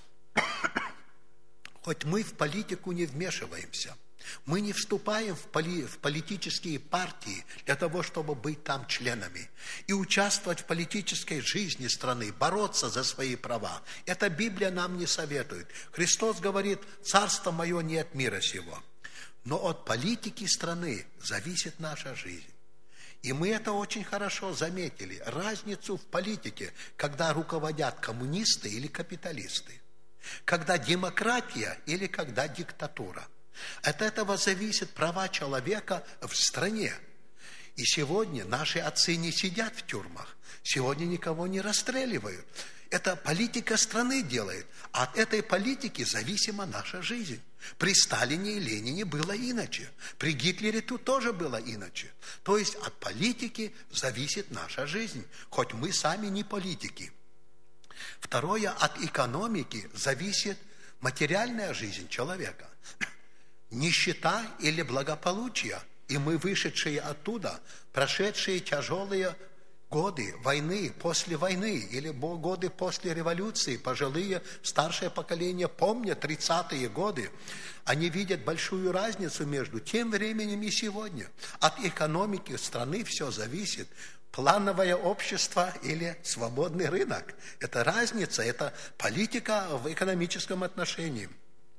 Хоть мы в политику не вмешиваемся, мы не вступаем в политические партии для того, чтобы быть там членами и участвовать в политической жизни страны, бороться за свои права. Это Библия нам не советует. Христос говорит: «Царство мое не от мира сего». Но от политики страны зависит наша жизнь. И мы это очень хорошо заметили. Разницу в политике, когда руководят коммунисты или капиталисты. Когда демократия или когда диктатура. От этого зависят права человека в стране. И сегодня наши отцы не сидят в тюрьмах. Сегодня никого не расстреливают. Это политика страны делает. От этой политики зависима наша жизнь. При Сталине и Ленине было иначе. При Гитлере тут тоже было иначе. То есть от политики зависит наша жизнь. Хоть мы сами не политики. Второе, от экономики зависит материальная жизнь человека. Нищета или благополучие. И мы, вышедшие оттуда, прошедшие тяжелые годы войны, после войны, или годы после революции, пожилые, старшее поколение помнят 30-е годы, они видят большую разницу между тем временем и сегодня. От экономики страны все зависит. Плановое общество или свободный рынок. Это разница, это политика в экономическом отношении.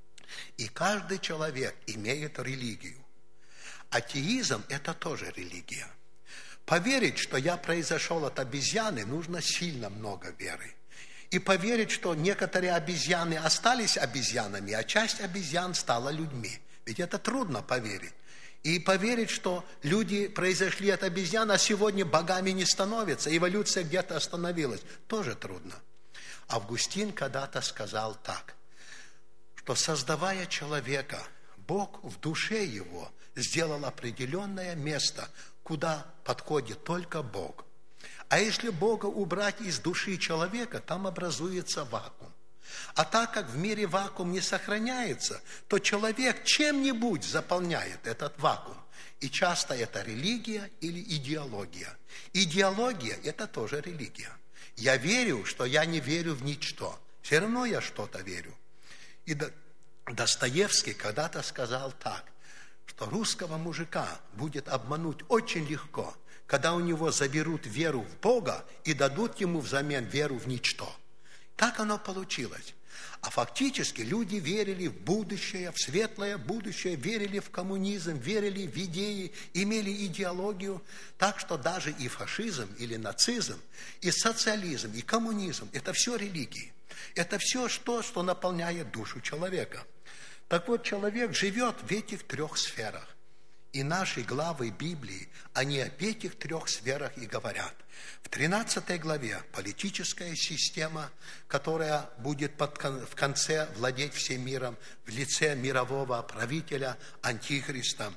И каждый человек имеет религию. Атеизм – это тоже религия. Поверить, что я произошел от обезьяны, нужно сильно много веры. И поверить, что некоторые обезьяны остались обезьянами, а часть обезьян стала людьми. Ведь это трудно поверить. И поверить, что люди произошли от обезьян, а сегодня богами не становятся, эволюция где-то остановилась, тоже трудно. Августин когда-то сказал так, что создавая человека, Бог в душе его сделал определенное место, куда подходит только Бог. А если Бога убрать из души человека, там образуется вакуум. А так как в мире вакуум не сохраняется, то человек чем-нибудь заполняет этот вакуум. И часто это религия или идеология. Идеология – это тоже религия. Я верю, что я не верю в ничто. Все равно я что-то верю. И Достоевский когда-то сказал так, что русского мужика будет обмануть очень легко, когда у него заберут веру в Бога и дадут ему взамен веру в ничто. Так оно получилось. А фактически люди верили в будущее, в светлое будущее, верили в коммунизм, верили в идеи, имели идеологию. Так что даже и фашизм или нацизм, и социализм, и коммунизм – это все религии. Это все то, что наполняет душу человека. Так вот, человек живет в этих трех сферах. И наши главы Библии, они об этих трех сферах и говорят. В 13 главе политическая система, которая будет в конце владеть всем миром в лице мирового правителя Антихриста.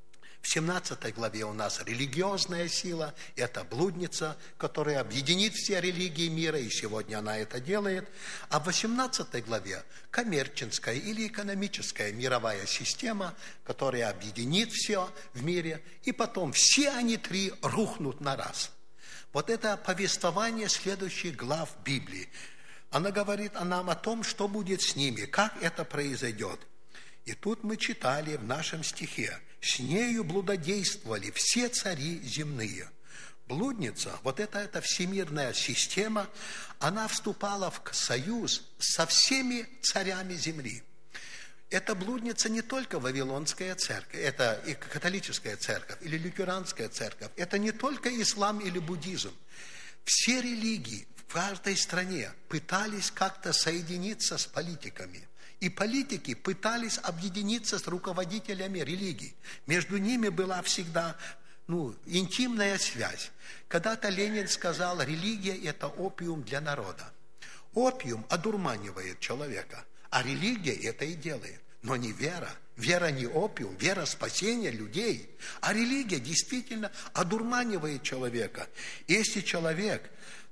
В 17 главе у нас религиозная сила, это блудница, которая объединит все религии мира, и сегодня она это делает. А в 18 главе коммерческая или экономическая мировая система, которая объединит все в мире, и потом все они три рухнут на раз. Вот это повествование следующих глав Библии. Она говорит нам о том, что будет с ними, как это произойдет. И тут мы читали в нашем стихе: «С нею блудодействовали все цари земные». Блудница, вот эта всемирная система, она вступала в союз со всеми царями земли. Эта блудница не только Вавилонская церковь, это и католическая церковь, или лютеранская церковь, это не только ислам или буддизм. Все религии в каждой стране пытались как-то соединиться с политиками. И политики пытались объединиться с руководителями религий. Между ними была всегда интимная связь. Когда-то Ленин сказал, религия – это опиум для народа. Опиум одурманивает человека, а религия это и делает. Но не вера. Вера не опиум, вера спасения людей. А религия действительно одурманивает человека. Если человека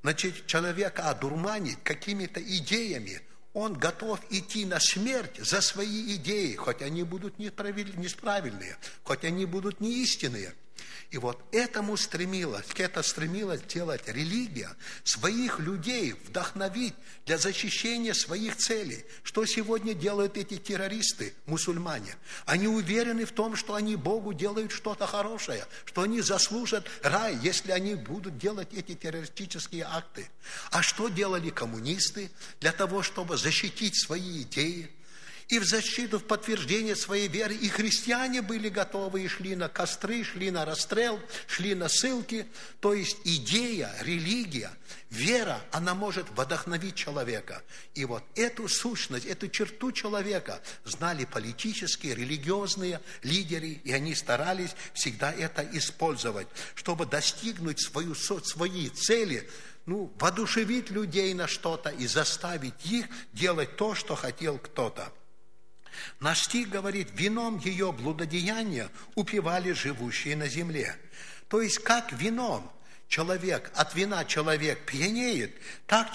одурманить какими-то идеями, он готов идти на смерть за свои идеи, хоть они будут неправильные, хоть они будут неистинные. И вот к этому стремилась делать религия, своих людей вдохновить для защищения своих целей. Что сегодня делают эти террористы, мусульмане? Они уверены в том, что они Богу делают что-то хорошее, что они заслужат рай, если они будут делать эти террористические акты. А что делали коммунисты для того, чтобы защитить свои идеи? И в защиту, в подтверждение своей веры и христиане были готовы, и шли на костры, шли на расстрел, шли на ссылки. То есть идея, религия, вера, она может вдохновить человека. И вот эту сущность, эту черту человека знали политические, религиозные лидеры, и они старались всегда это использовать, чтобы достигнуть свои цели, воодушевить людей на что-то и заставить их делать то, что хотел кто-то. Наш стих говорит, вином ее блудодеяния упивали живущие на земле. То есть, как вином от вина человек пьянеет, так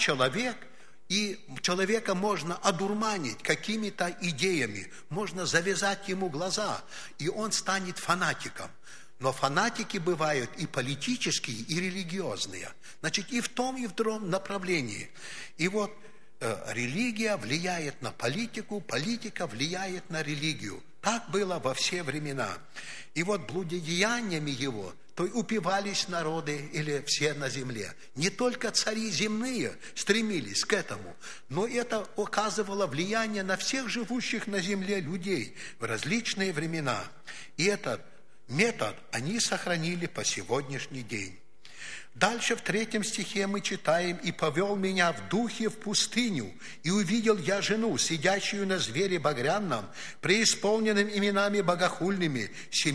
человека можно одурманить какими-то идеями, можно завязать ему глаза, и он станет фанатиком. Но фанатики бывают и политические, и религиозные. Значит, и в том, и в другом направлении. И вот религия влияет на политику, политика влияет на религию. Так было во все времена. И вот блудодеяниями его то упивались народы или все на земле. Не только цари земные стремились к этому, но это оказывало влияние на всех живущих на земле людей в различные времена. И этот метод они сохранили по сегодняшний день. Дальше в 3 стихе мы читаем: «И повел меня в духе в пустыню, и увидел я жену, сидящую на звере багряном, преисполненным именами богохульными, 7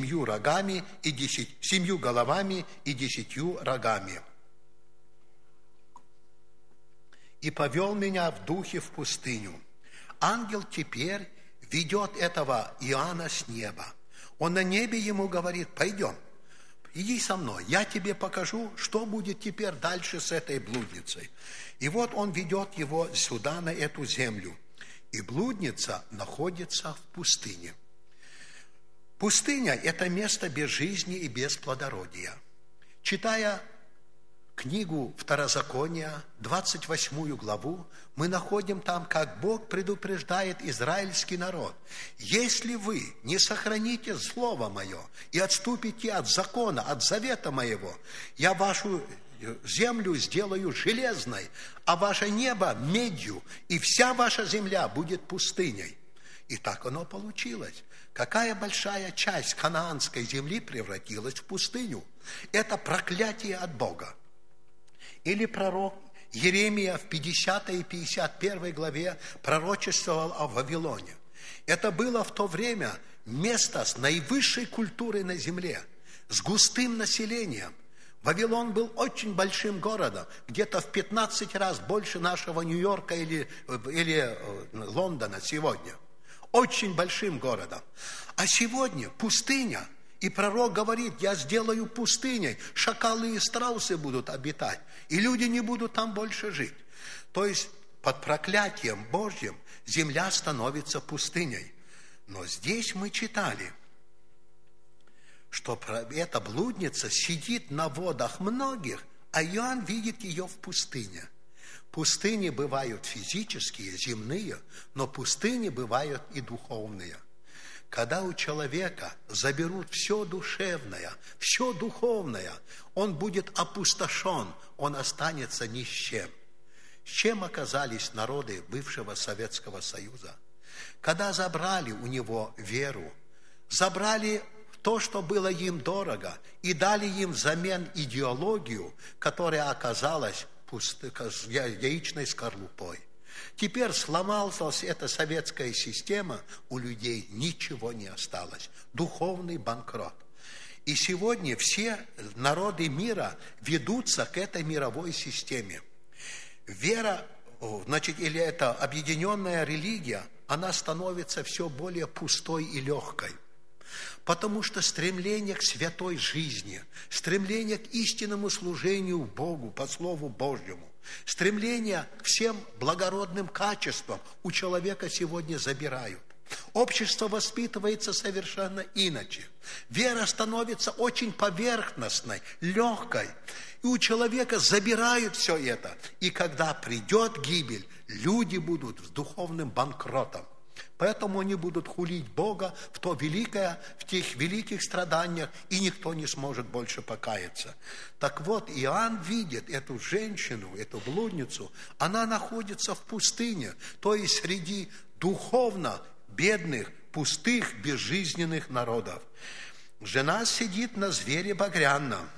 головами и 10 рогами. И повел меня в духе в пустыню». Ангел теперь ведет этого Иоанна с неба. Он на небе ему говорит: пойдем, иди со мной, я тебе покажу, что будет теперь дальше с этой блудницей. И вот он ведет его сюда, на эту землю. И блудница находится в пустыне. Пустыня – это место без жизни и без плодородия. Читая книгу Второзакония, 28 главу, мы находим там, как Бог предупреждает израильский народ: если вы не сохраните слово мое и отступите от закона, от завета моего, я вашу землю сделаю железной, а ваше небо медью, и вся ваша земля будет пустыней. И так оно получилось. Какая большая часть ханаанской земли превратилась в пустыню? Это проклятие от Бога. Или пророк Иеремия в 50 и 51 главе пророчествовал о Вавилоне. Это было в то время место с наивысшей культурой на земле, с густым населением. Вавилон был очень большим городом, где-то в 15 раз больше нашего Нью-Йорка или Лондона сегодня. Очень большим городом. А сегодня пустыня. И пророк говорит: я сделаю пустыней, шакалы и страусы будут обитать, и люди не будут там больше жить. То есть под проклятием Божьим земля становится пустыней. Но здесь мы читали, что эта блудница сидит на водах многих, а Иоанн видит ее в пустыне. Пустыни бывают физические, земные, но пустыни бывают и духовные. Когда у человека заберут все душевное, все духовное, он будет опустошен, он останется ни с чем. С чем оказались народы бывшего Советского Союза? Когда забрали у него веру, забрали то, что было им дорого, и дали им взамен идеологию, которая оказалась яичной скорлупой. Теперь сломалась эта советская система, у людей ничего не осталось. Духовный банкрот. И сегодня все народы мира ведутся к этой мировой системе. Вера, или эта объединенная религия, она становится все более пустой и легкой. Потому что стремление к святой жизни, стремление к истинному служению Богу по Слову Божьему, стремление к всем благородным качествам у человека сегодня забирают. Общество воспитывается совершенно иначе. Вера становится очень поверхностной, легкой. И у человека забирают все это. И когда придет гибель, люди будут с духовным банкротом. Поэтому они будут хулить Бога в тех великих страданиях, и никто не сможет больше покаяться. Так вот, Иоанн видит эту женщину, эту блудницу, она находится в пустыне, то есть среди духовно бедных, пустых, безжизненных народов. Жена сидит на звере багряном,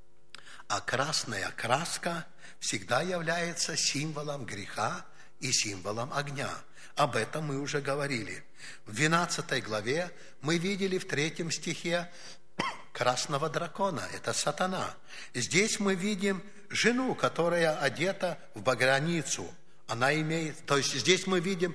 а красная краска всегда является символом греха и символом огня. Об этом мы уже говорили. В 12 главе мы видели в 3 стихе красного дракона, это сатана. Здесь мы видим жену, которая одета в багряницу. То есть здесь мы видим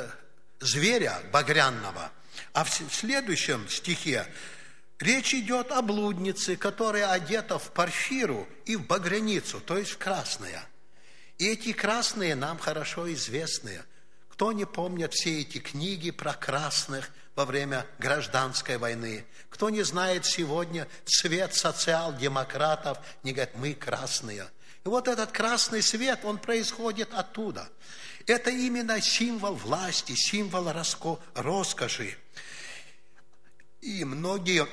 зверя багряного. А в следующем стихе речь идет о блуднице, которая одета в парфиру и в багряницу, то есть в красное. И эти красные нам хорошо известны. Кто не помнит все эти книги про красных во время гражданской войны? Кто не знает сегодня цвет социал-демократов, не говорит: мы красные. И вот этот красный цвет, он происходит оттуда. Это именно символ власти, символ роскоши. И многие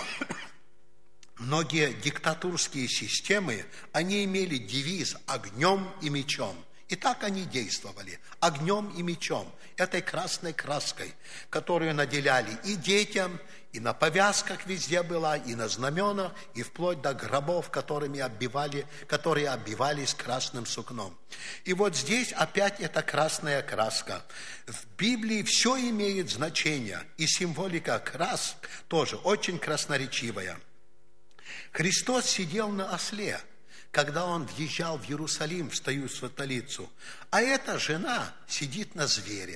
диктатурские системы, они имели девиз «огнем и мечом». И так они действовали, огнем и мечом, этой красной краской, которую наделяли и детям, и на повязках везде была, и на знаменах, и вплоть до гробов, которые оббивались красным сукном. И вот здесь опять эта красная краска. В Библии все имеет значение, и символика краск тоже очень красноречивая. Христос сидел на осле, когда он въезжал в Иерусалим, в свою столицу. А эта жена сидит на звере.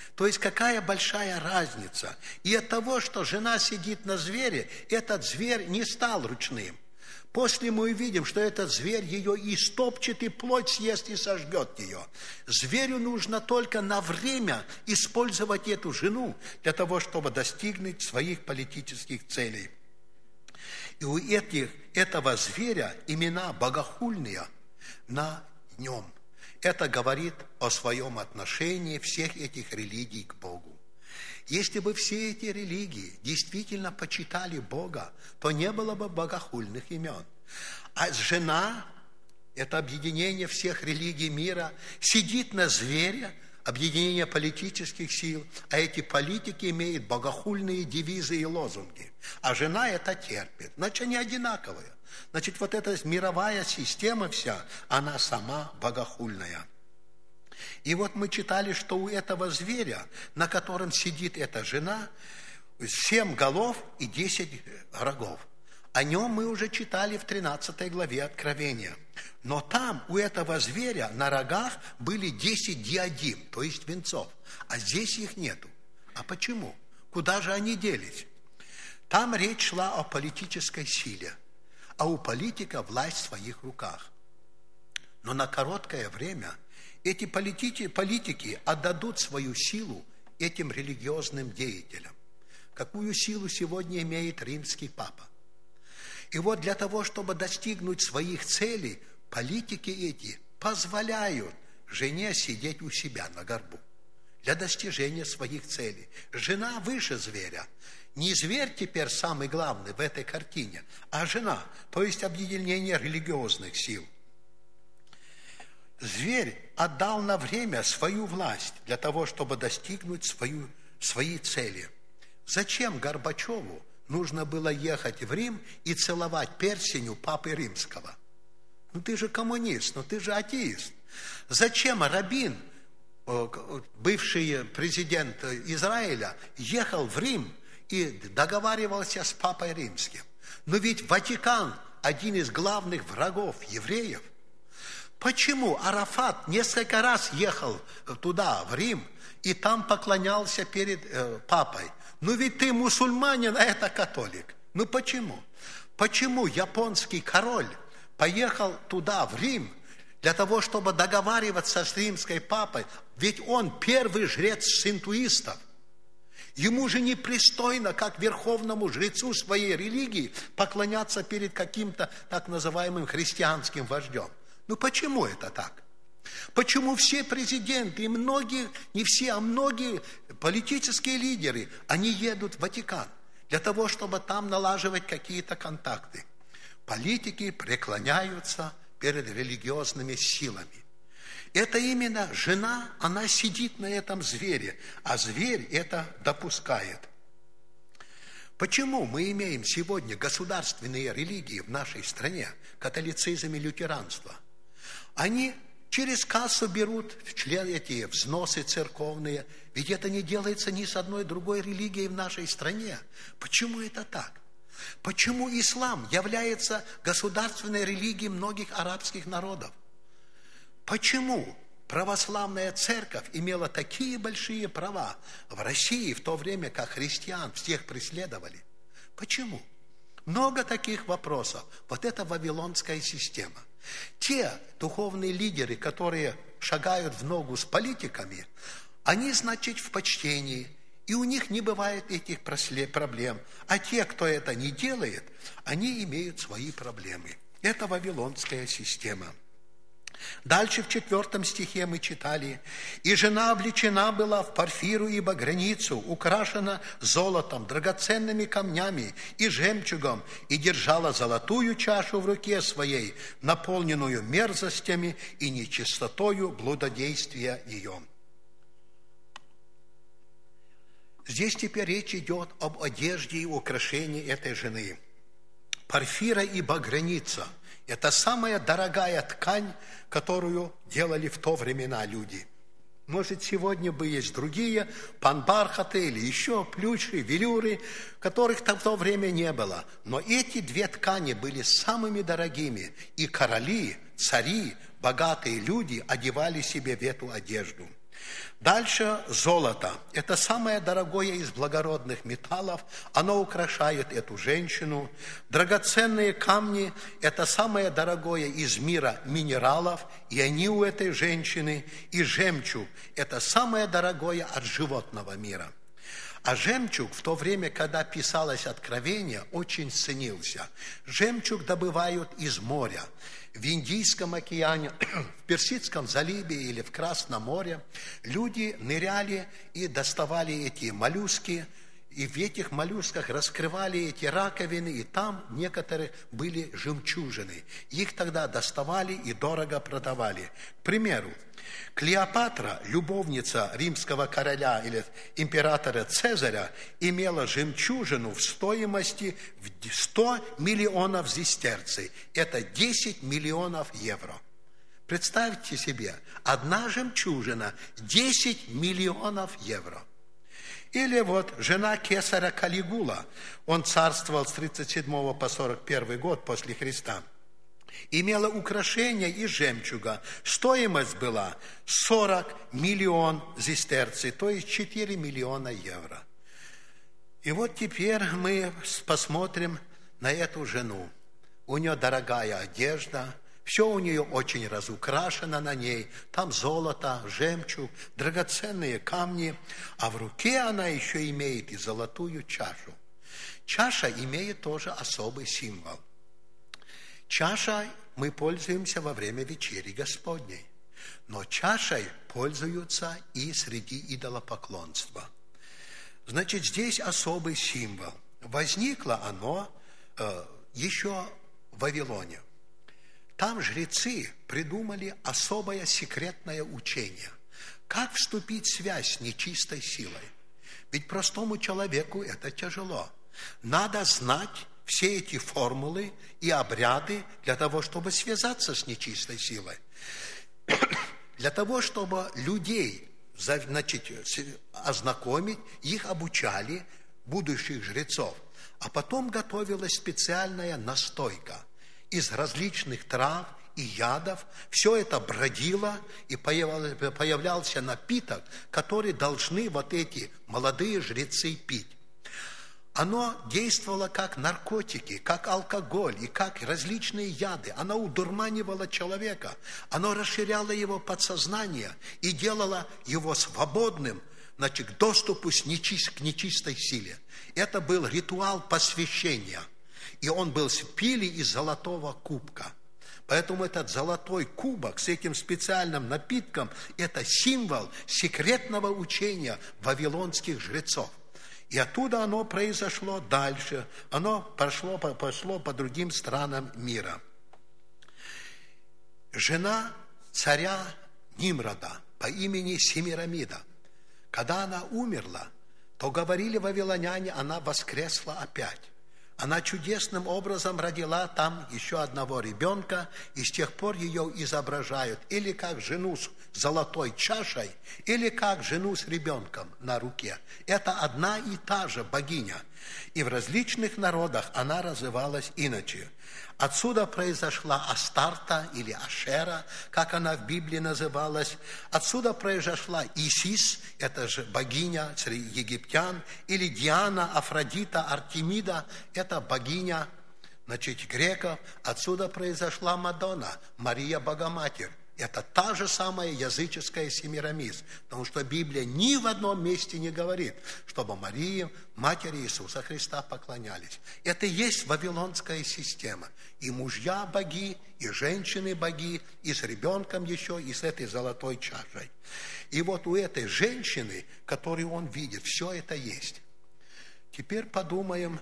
То есть какая большая разница. И от того, что жена сидит на звере, этот зверь не стал ручным. После мы увидим, что этот зверь ее истопчет, и плоть съест, и сожгет ее. Зверю нужно только на время использовать эту жену для того, чтобы достигнуть своих политических целей. И у этого зверя имена богохульные на нем. Это говорит о своем отношении всех этих религий к Богу. Если бы все эти религии действительно почитали Бога, то не было бы богохульных имен. А жена, это объединение всех религий мира, сидит на звере, объединение политических сил, а эти политики имеют богохульные девизы и лозунги. А жена это терпит. Значит, они одинаковые. Значит, вот эта мировая система вся, она сама богохульная. И вот мы читали, что у этого зверя, на котором сидит эта жена, 7 голов и 10 рогов. О нем мы уже читали в 13 главе Откровения. Но там у этого зверя на рогах были 10 диадим, то есть венцов. А здесь их нету. А почему? Куда же они делись? Там речь шла о политической силе. А у политика власть в своих руках. Но на короткое время эти политики отдадут свою силу этим религиозным деятелям. Какую силу сегодня имеет римский папа? И вот для того, чтобы достигнуть своих целей, политики эти позволяют жене сидеть у себя на горбу для достижения своих целей. Жена выше зверя. Не зверь теперь самый главный в этой картине, а жена, то есть объединение религиозных сил. Зверь отдал на время свою власть для того, чтобы достигнуть свои цели. Зачем Горбачеву нужно было ехать в Рим и целовать перстень папы римского? Ну ты же коммунист, ты же атеист. Зачем Рабин, бывший президент Израиля, ехал в Рим и договаривался с папой римским? Но ведь Ватикан один из главных врагов евреев. Почему Арафат несколько раз ехал туда, в Рим, и там поклонялся перед папой? Ну ведь ты мусульманин, а это католик. Ну почему? Почему японский король поехал туда, в Рим, для того, чтобы договариваться с римской папой? Ведь он первый жрец синтуистов. Ему же непристойно, как верховному жрецу своей религии, поклоняться перед каким-то так называемым христианским вождем. Ну почему это так? Почему все президенты и многие, не все, а многие политические лидеры, они едут в Ватикан для того, чтобы там налаживать какие-то контакты? Политики преклоняются перед религиозными силами. Это именно жена, она сидит на этом звере, а зверь это допускает. Почему мы имеем сегодня государственные религии в нашей стране, католицизм и лютеранство? Они через кассу берут эти взносы церковные, ведь это не делается ни с одной другой религией в нашей стране. Почему это так? Почему ислам является государственной религией многих арабских народов? Почему православная церковь имела такие большие права в России, в то время как христиан всех преследовали? Почему? Много таких вопросов. Вот это вавилонская система. Те духовные лидеры, которые шагают в ногу с политиками, они, значит, в почтении, и у них не бывает этих проблем. А те, кто это не делает, они имеют свои проблемы. Это вавилонская система. Дальше в 4 стихе мы читали: «И жена облечена была в парфиру и багряницу, украшена золотом, драгоценными камнями и жемчугом, и держала золотую чашу в руке своей, наполненную мерзостями и нечистотою блудодействия ее». Здесь теперь речь идет об одежде и украшении этой жены. Парфира и багряница – это самая дорогая ткань, которую делали в то времена люди. Может, сегодня бы есть другие, панбархаты или еще плющи, велюры, которых в то время не было. Но эти 2 ткани были самыми дорогими, и короли, цари, богатые люди одевали себе в эту одежду. Дальше золото. Это самое дорогое из благородных металлов. Оно украшает эту женщину. Драгоценные камни – это самое дорогое из мира минералов, и они у этой женщины. И жемчуг – это самое дорогое от животного мира. А жемчуг в то время, когда писалось Откровение, очень ценился. Жемчуг добывают из моря. В Индийском океане, в Персидском заливе или в Красном море люди ныряли и доставали эти моллюски, и в этих моллюсках раскрывали эти раковины, и там некоторые были жемчужины. Их тогда доставали и дорого продавали. К примеру, Клеопатра, любовница римского короля или императора Цезаря, имела жемчужину в стоимости в 100 миллионов сестерций. Это 10 миллионов евро. Представьте себе, одна жемчужина – 10 миллионов евро. Или вот жена кесаря Калигула, он царствовал с 37 по 41 год после Христа, имела украшения из жемчуга. Стоимость была 40 миллионов сестерций, то есть 4 миллиона евро. И вот теперь мы посмотрим на эту жену. У нее дорогая одежда, все у нее очень разукрашено на ней. Там золото, жемчуг, драгоценные камни. А в руке она еще имеет и золотую чашу. Чаша имеет тоже особый символ. Чашей мы пользуемся во время вечери Господней. Но чашей пользуются и среди идолопоклонства. Значит, здесь особый символ. Возникло оно еще в Вавилоне. Там жрецы придумали особое секретное учение. Как вступить в связь с нечистой силой? Ведь простому человеку это тяжело. Надо знать все эти формулы и обряды для того, чтобы связаться с нечистой силой. Для того, чтобы людей, значит, ознакомить, их обучали, будущих жрецов. А потом готовилась специальная настойка из различных трав и ядов. Все это бродило, и появлялся напиток, который должны вот эти молодые жрецы пить. Оно действовало как наркотики, как алкоголь и как различные яды. Оно удурманивало человека, оно расширяло его подсознание и делало его свободным, значит, к доступу к нечистой силе. Это был ритуал посвящения, и он был пили из золотого кубка. Поэтому этот золотой кубок с этим специальным напитком – это символ секретного учения вавилонских жрецов. И оттуда оно произошло дальше, оно пошло по другим странам мира. Жена царя Нимрода по имени Семирамида, когда она умерла, то говорили вавилоняне, она воскресла опять. Она чудесным образом родила там еще одного ребенка, и с тех пор ее изображают или как жену с золотой чашей, или как жену с ребенком на руке. Это одна и та же богиня. И в различных народах она называлась иначе. Отсюда произошла Астарта или Ашера, как она в Библии называлась. Отсюда произошла Исис, это же богиня среди египтян, или Диана, Афродита, Артемида, это богиня, значит, греков. Отсюда произошла Мадонна, Мария Богоматерь. Это та же самая языческая Семирамис, потому что Библия ни в одном месте не говорит, чтобы Марии, матери Иисуса Христа, поклонялись. Это и есть вавилонская система. И мужья боги, и женщины боги, и с ребенком еще, и с этой золотой чашей. И вот у этой женщины, которую он видит, все это есть. Теперь подумаем,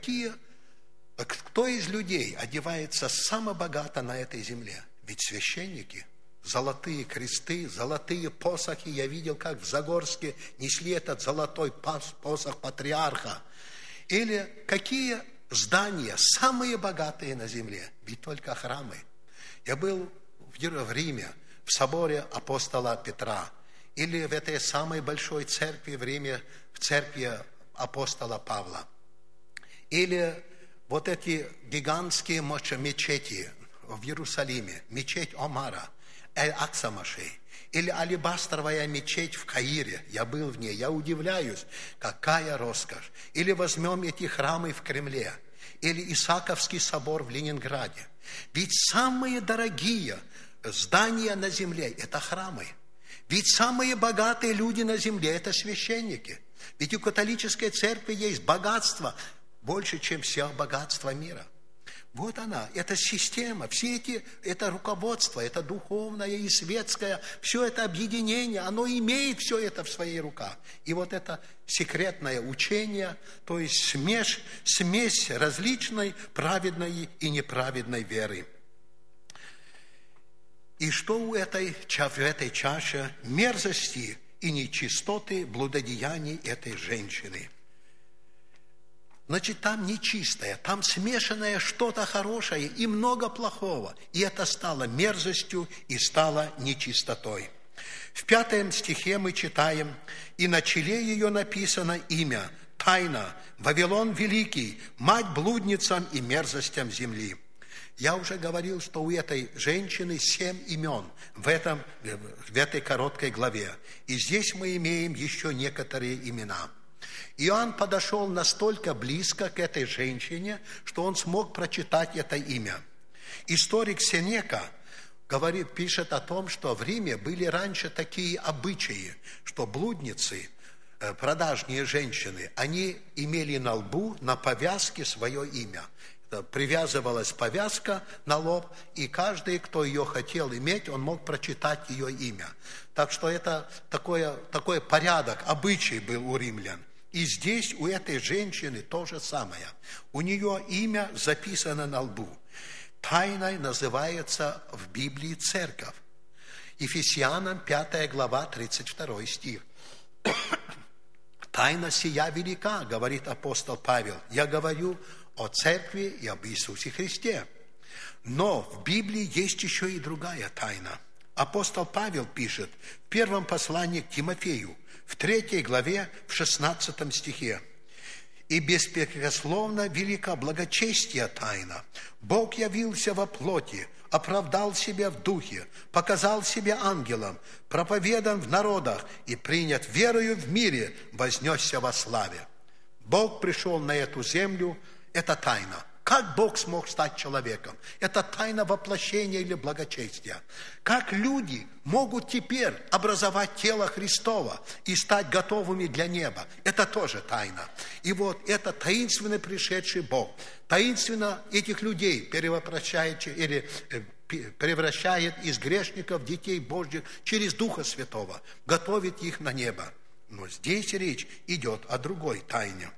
кто из людей одевается само богато на этой земле? Ведь священники. Золотые кресты, золотые посохи. Я видел, как в Загорске несли этот золотой посох патриарха. Или какие здания самые богатые на земле? Ведь только храмы. Я был в Риме, в соборе апостола Петра. Или в этой самой большой церкви в Риме, в церкви апостола Павла. Или вот эти гигантские мечети в Иерусалиме, мечеть Омара. Эль-Акса-Машей, или алебастровая мечеть в Каире. Я был в ней, я удивляюсь, какая роскошь. Или возьмем эти храмы в Кремле, или Исааковский собор в Ленинграде. Ведь самые дорогие здания на земле – это храмы. Ведь самые богатые люди на земле – это священники. Ведь у католической церкви есть богатство больше, чем все богатства мира. Вот она, эта система, все эти, это руководство, это духовное и светское, все это объединение, оно имеет все это в своих руках. И вот это секретное учение, то есть смесь различной праведной и неправедной веры. И что в этой чаше мерзости и нечистоты блудодеяний этой женщины? Значит, там нечистое, там смешанное что-то хорошее и много плохого. И это стало мерзостью и стало нечистотой. В 5 стихе мы читаем: «И на челе ее написано имя, тайна, Вавилон Великий, мать блудницам и мерзостям земли». Я уже говорил, что у этой женщины 7 имен в этой короткой главе. И здесь мы имеем еще некоторые имена. Иоанн подошел настолько близко к этой женщине, что он смог прочитать это имя. Историк Сенека пишет о том, что в Риме были раньше такие обычаи, что блудницы, продажные женщины, они имели на лбу, на повязке свое имя. Привязывалась повязка на лоб, и каждый, кто ее хотел иметь, он мог прочитать ее имя. Так что это такой порядок, обычай был у римлян. И здесь у этой женщины то же самое. У нее имя записано на лбу. Тайной называется в Библии церковь. Ефесянам 5 глава, 32 стих. «Тайна сия велика, говорит апостол Павел. Я говорю о церкви и об Иисусе Христе». Но в Библии есть еще и другая тайна. Апостол Павел пишет в первом послании к Тимофею, в 3 главе, в 16 стихе: «И беспрекословно велика благочестия тайна. Бог явился во плоти, оправдал себя в духе, показал себя ангелом, проповедан в народах и принят верою в мире, вознесся во славе». Бог пришел на эту землю, это тайна. Как Бог смог стать человеком? Это тайна воплощения или благочестия. Как люди могут теперь образовать тело Христово и стать готовыми для неба? Это тоже тайна. И вот это таинственно пришедший Бог, таинственно этих людей превращает из грешников в детей Божьих через Духа Святого, готовит их на небо. Но здесь речь идет о другой тайне.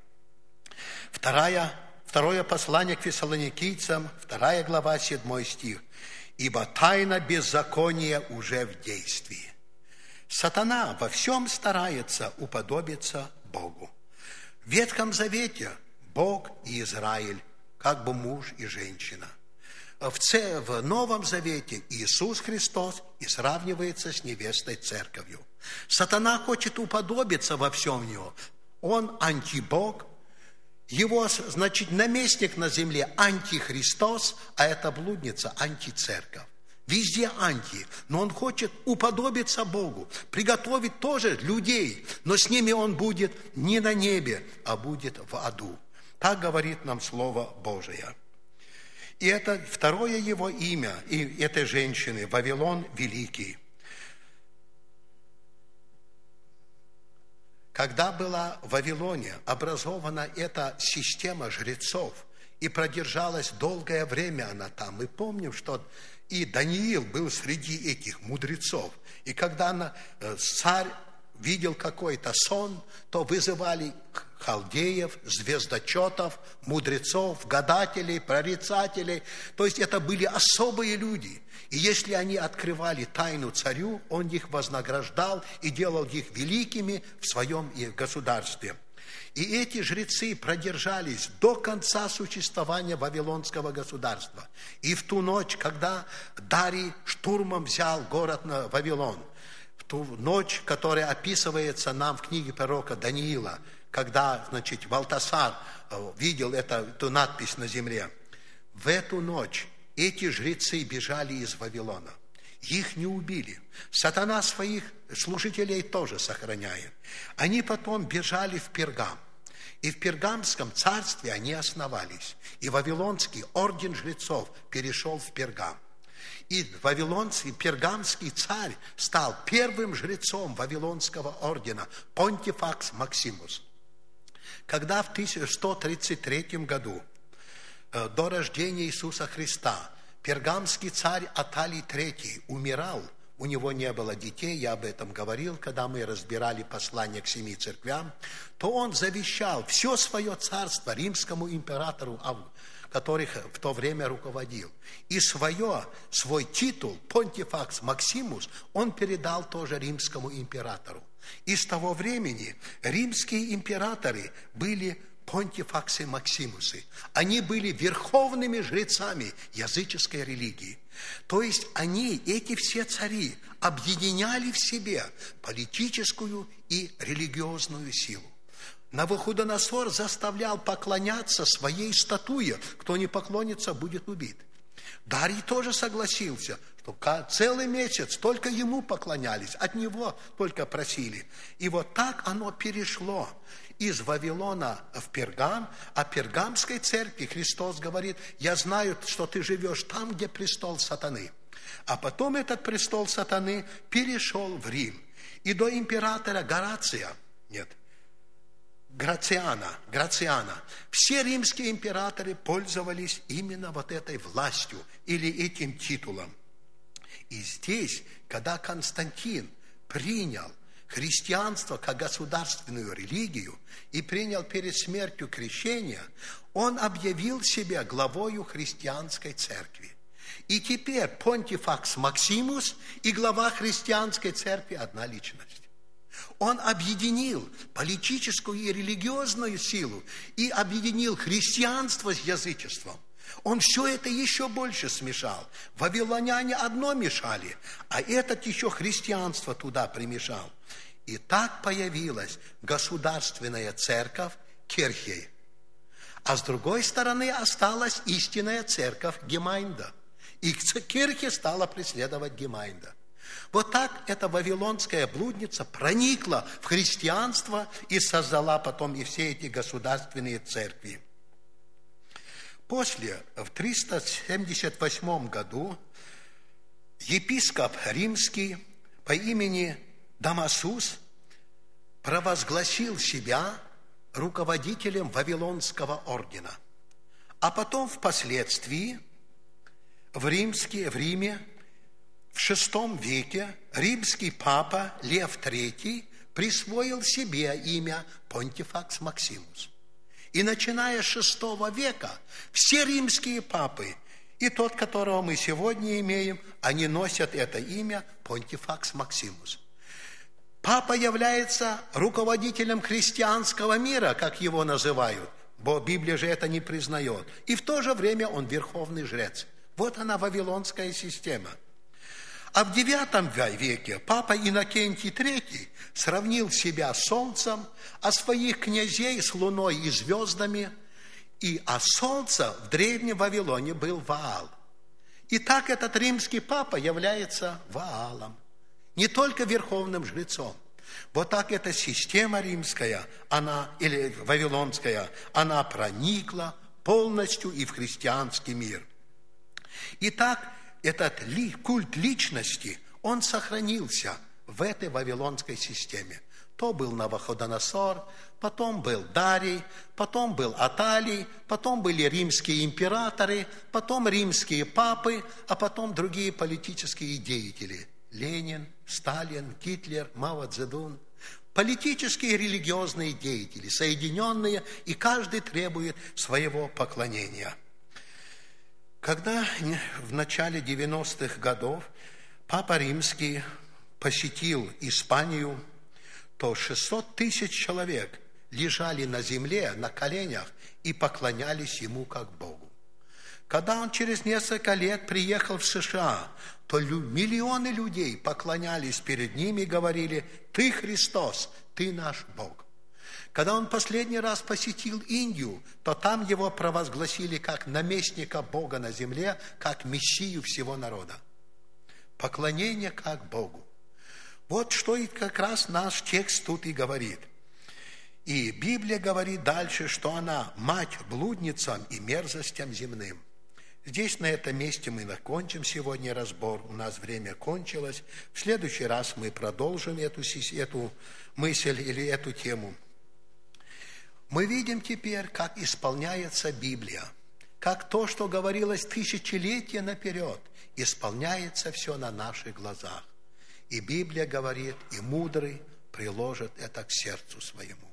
Второе послание к Фессалоникийцам, 2 глава, 7 стих. «Ибо тайна беззакония уже в действии». Сатана во всем старается уподобиться Богу. В Ветхом Завете Бог и Израиль, как бы муж и женщина. В Новом Завете Иисус Христос и сравнивается с невестой церковью. Сатана хочет уподобиться во всем него. Он антибог. Его, значит, наместник на земле антихристос, а эта блудница антицерковь. Везде анти, но он хочет уподобиться Богу, приготовить тоже людей, но с ними он будет не на небе, а будет в аду. Так говорит нам Слово Божие. И это второе его имя, и этой женщины, Вавилон Великий. Когда была в Вавилоне образована эта система жрецов, и продержалась долгое время она там, мы помним, что и Даниил был среди этих мудрецов. И когда царь видел какой-то сон, то вызывали халдеев, звездочетов, мудрецов, гадателей, прорицателей. То есть это были особые люди. И если они открывали тайну царю, он их вознаграждал и делал их великими в своем государстве. И эти жрецы продержались до конца существования Вавилонского государства. И в ту ночь, когда Дарий штурмом взял город Вавилон, в ту ночь, которая описывается нам в книге пророка Даниила, когда, значит, Валтасар видел эту надпись на земле, в эту ночь эти жрецы бежали из Вавилона. их не убили. Сатана своих служителей тоже сохраняет. Они потом бежали в Пергам. И в Пергамском царстве они основались. И Вавилонский орден жрецов перешел в Пергам. И Вавилонский, Пергамский царь стал первым жрецом Вавилонского ордена, Понтифакс Максимус. Когда в 1133 году до рождения Иисуса Христа пергамский царь Аталий III умирал, у него не было детей, я об этом говорил, когда мы разбирали послание к 7 церквям, то он завещал все свое царство римскому императору, который в то время руководил. И свой титул, Понтифакс Максимус, он передал тоже римскому императору. И с того времени римские императоры были Понтифаксы Максимусы. Они были верховными жрецами языческой религии. То есть эти все цари, объединяли в себе политическую и религиозную силу. Навуходоносор заставлял поклоняться своей статуе. Кто не поклонится, будет убит. Дарий тоже согласился, что целый месяц только ему поклонялись, от него только просили. И вот так оно перешло из Вавилона в Пергам, а Пергамской церкви Христос говорит: я знаю, что ты живешь там, где престол сатаны. А потом этот престол сатаны перешел в Рим. И до императора Грациана. Все римские императоры пользовались именно вот этой властью или этим титулом. И здесь, когда Константин принял христианство как государственную религию и принял перед смертью крещение, он объявил себя главою христианской церкви. И теперь Понтифакс Максимус и глава христианской церкви одна личность. Он объединил политическую и религиозную силу и объединил христианство с язычеством. Он все это еще больше смешал. Вавилоняне одно мешали, а этот еще христианство туда примешал. И так появилась государственная церковь Кирхей. А с другой стороны осталась истинная церковь Гемайнда. И Кирхе стала преследовать Гемайнда. Вот так эта вавилонская блудница проникла в христианство и создала потом и все эти государственные церкви. После, в 378 году, епископ римский по имени Дамасус провозгласил себя руководителем Вавилонского ордена. А потом впоследствии в Риме в VI веке римский папа Лев III присвоил себе имя Понтифакс Максимус. И начиная с VI века все римские папы, и тот, которого мы сегодня имеем, они носят это имя Понтифакс Максимус. Папа является руководителем христианского мира, как его называют, бо Библия же это не признает. И в то же время он верховный жрец. Вот она, вавилонская система. А в IX веке папа Иннокентий III сравнил себя с солнцем, а своих князей с луной и звездами, а солнце в древнем Вавилоне был Ваал. И так этот римский папа является Ваалом, не только верховным жрецом. Вот так эта система римская, или вавилонская, она проникла полностью и в христианский мир. Итак, этот культ личности, он сохранился в этой вавилонской системе. То был Навуходоносор, потом был Дарий, потом был Аталий, потом были римские императоры, потом римские папы, а потом другие политические деятели. Ленин, Сталин, Гитлер, Мао Цзэдун. Политические и религиозные деятели, соединенные, и каждый требует своего поклонения. Когда в начале 90-х годов Папа Римский посетил Испанию, то 600 тысяч человек лежали на земле, на коленях и поклонялись ему как Богу. Когда он через несколько лет приехал в США, то миллионы людей поклонялись перед ним и говорили: «Ты Христос, ты наш Бог». Когда он последний раз посетил Индию, то там его провозгласили как наместника Бога на земле, как мессию всего народа. поклонение как Богу. Вот что и как раз наш текст тут и говорит. И Библия говорит дальше, что она мать блудницам и мерзостям земным. Здесь, на этом месте, мы закончим сегодня разбор. У нас время кончилось. В следующий раз мы продолжим эту мысль или эту тему. Мы видим теперь, как исполняется Библия. Как то, что говорилось тысячелетия наперед, исполняется все на наших глазах. И Библия говорит, и мудрый приложит это к сердцу своему.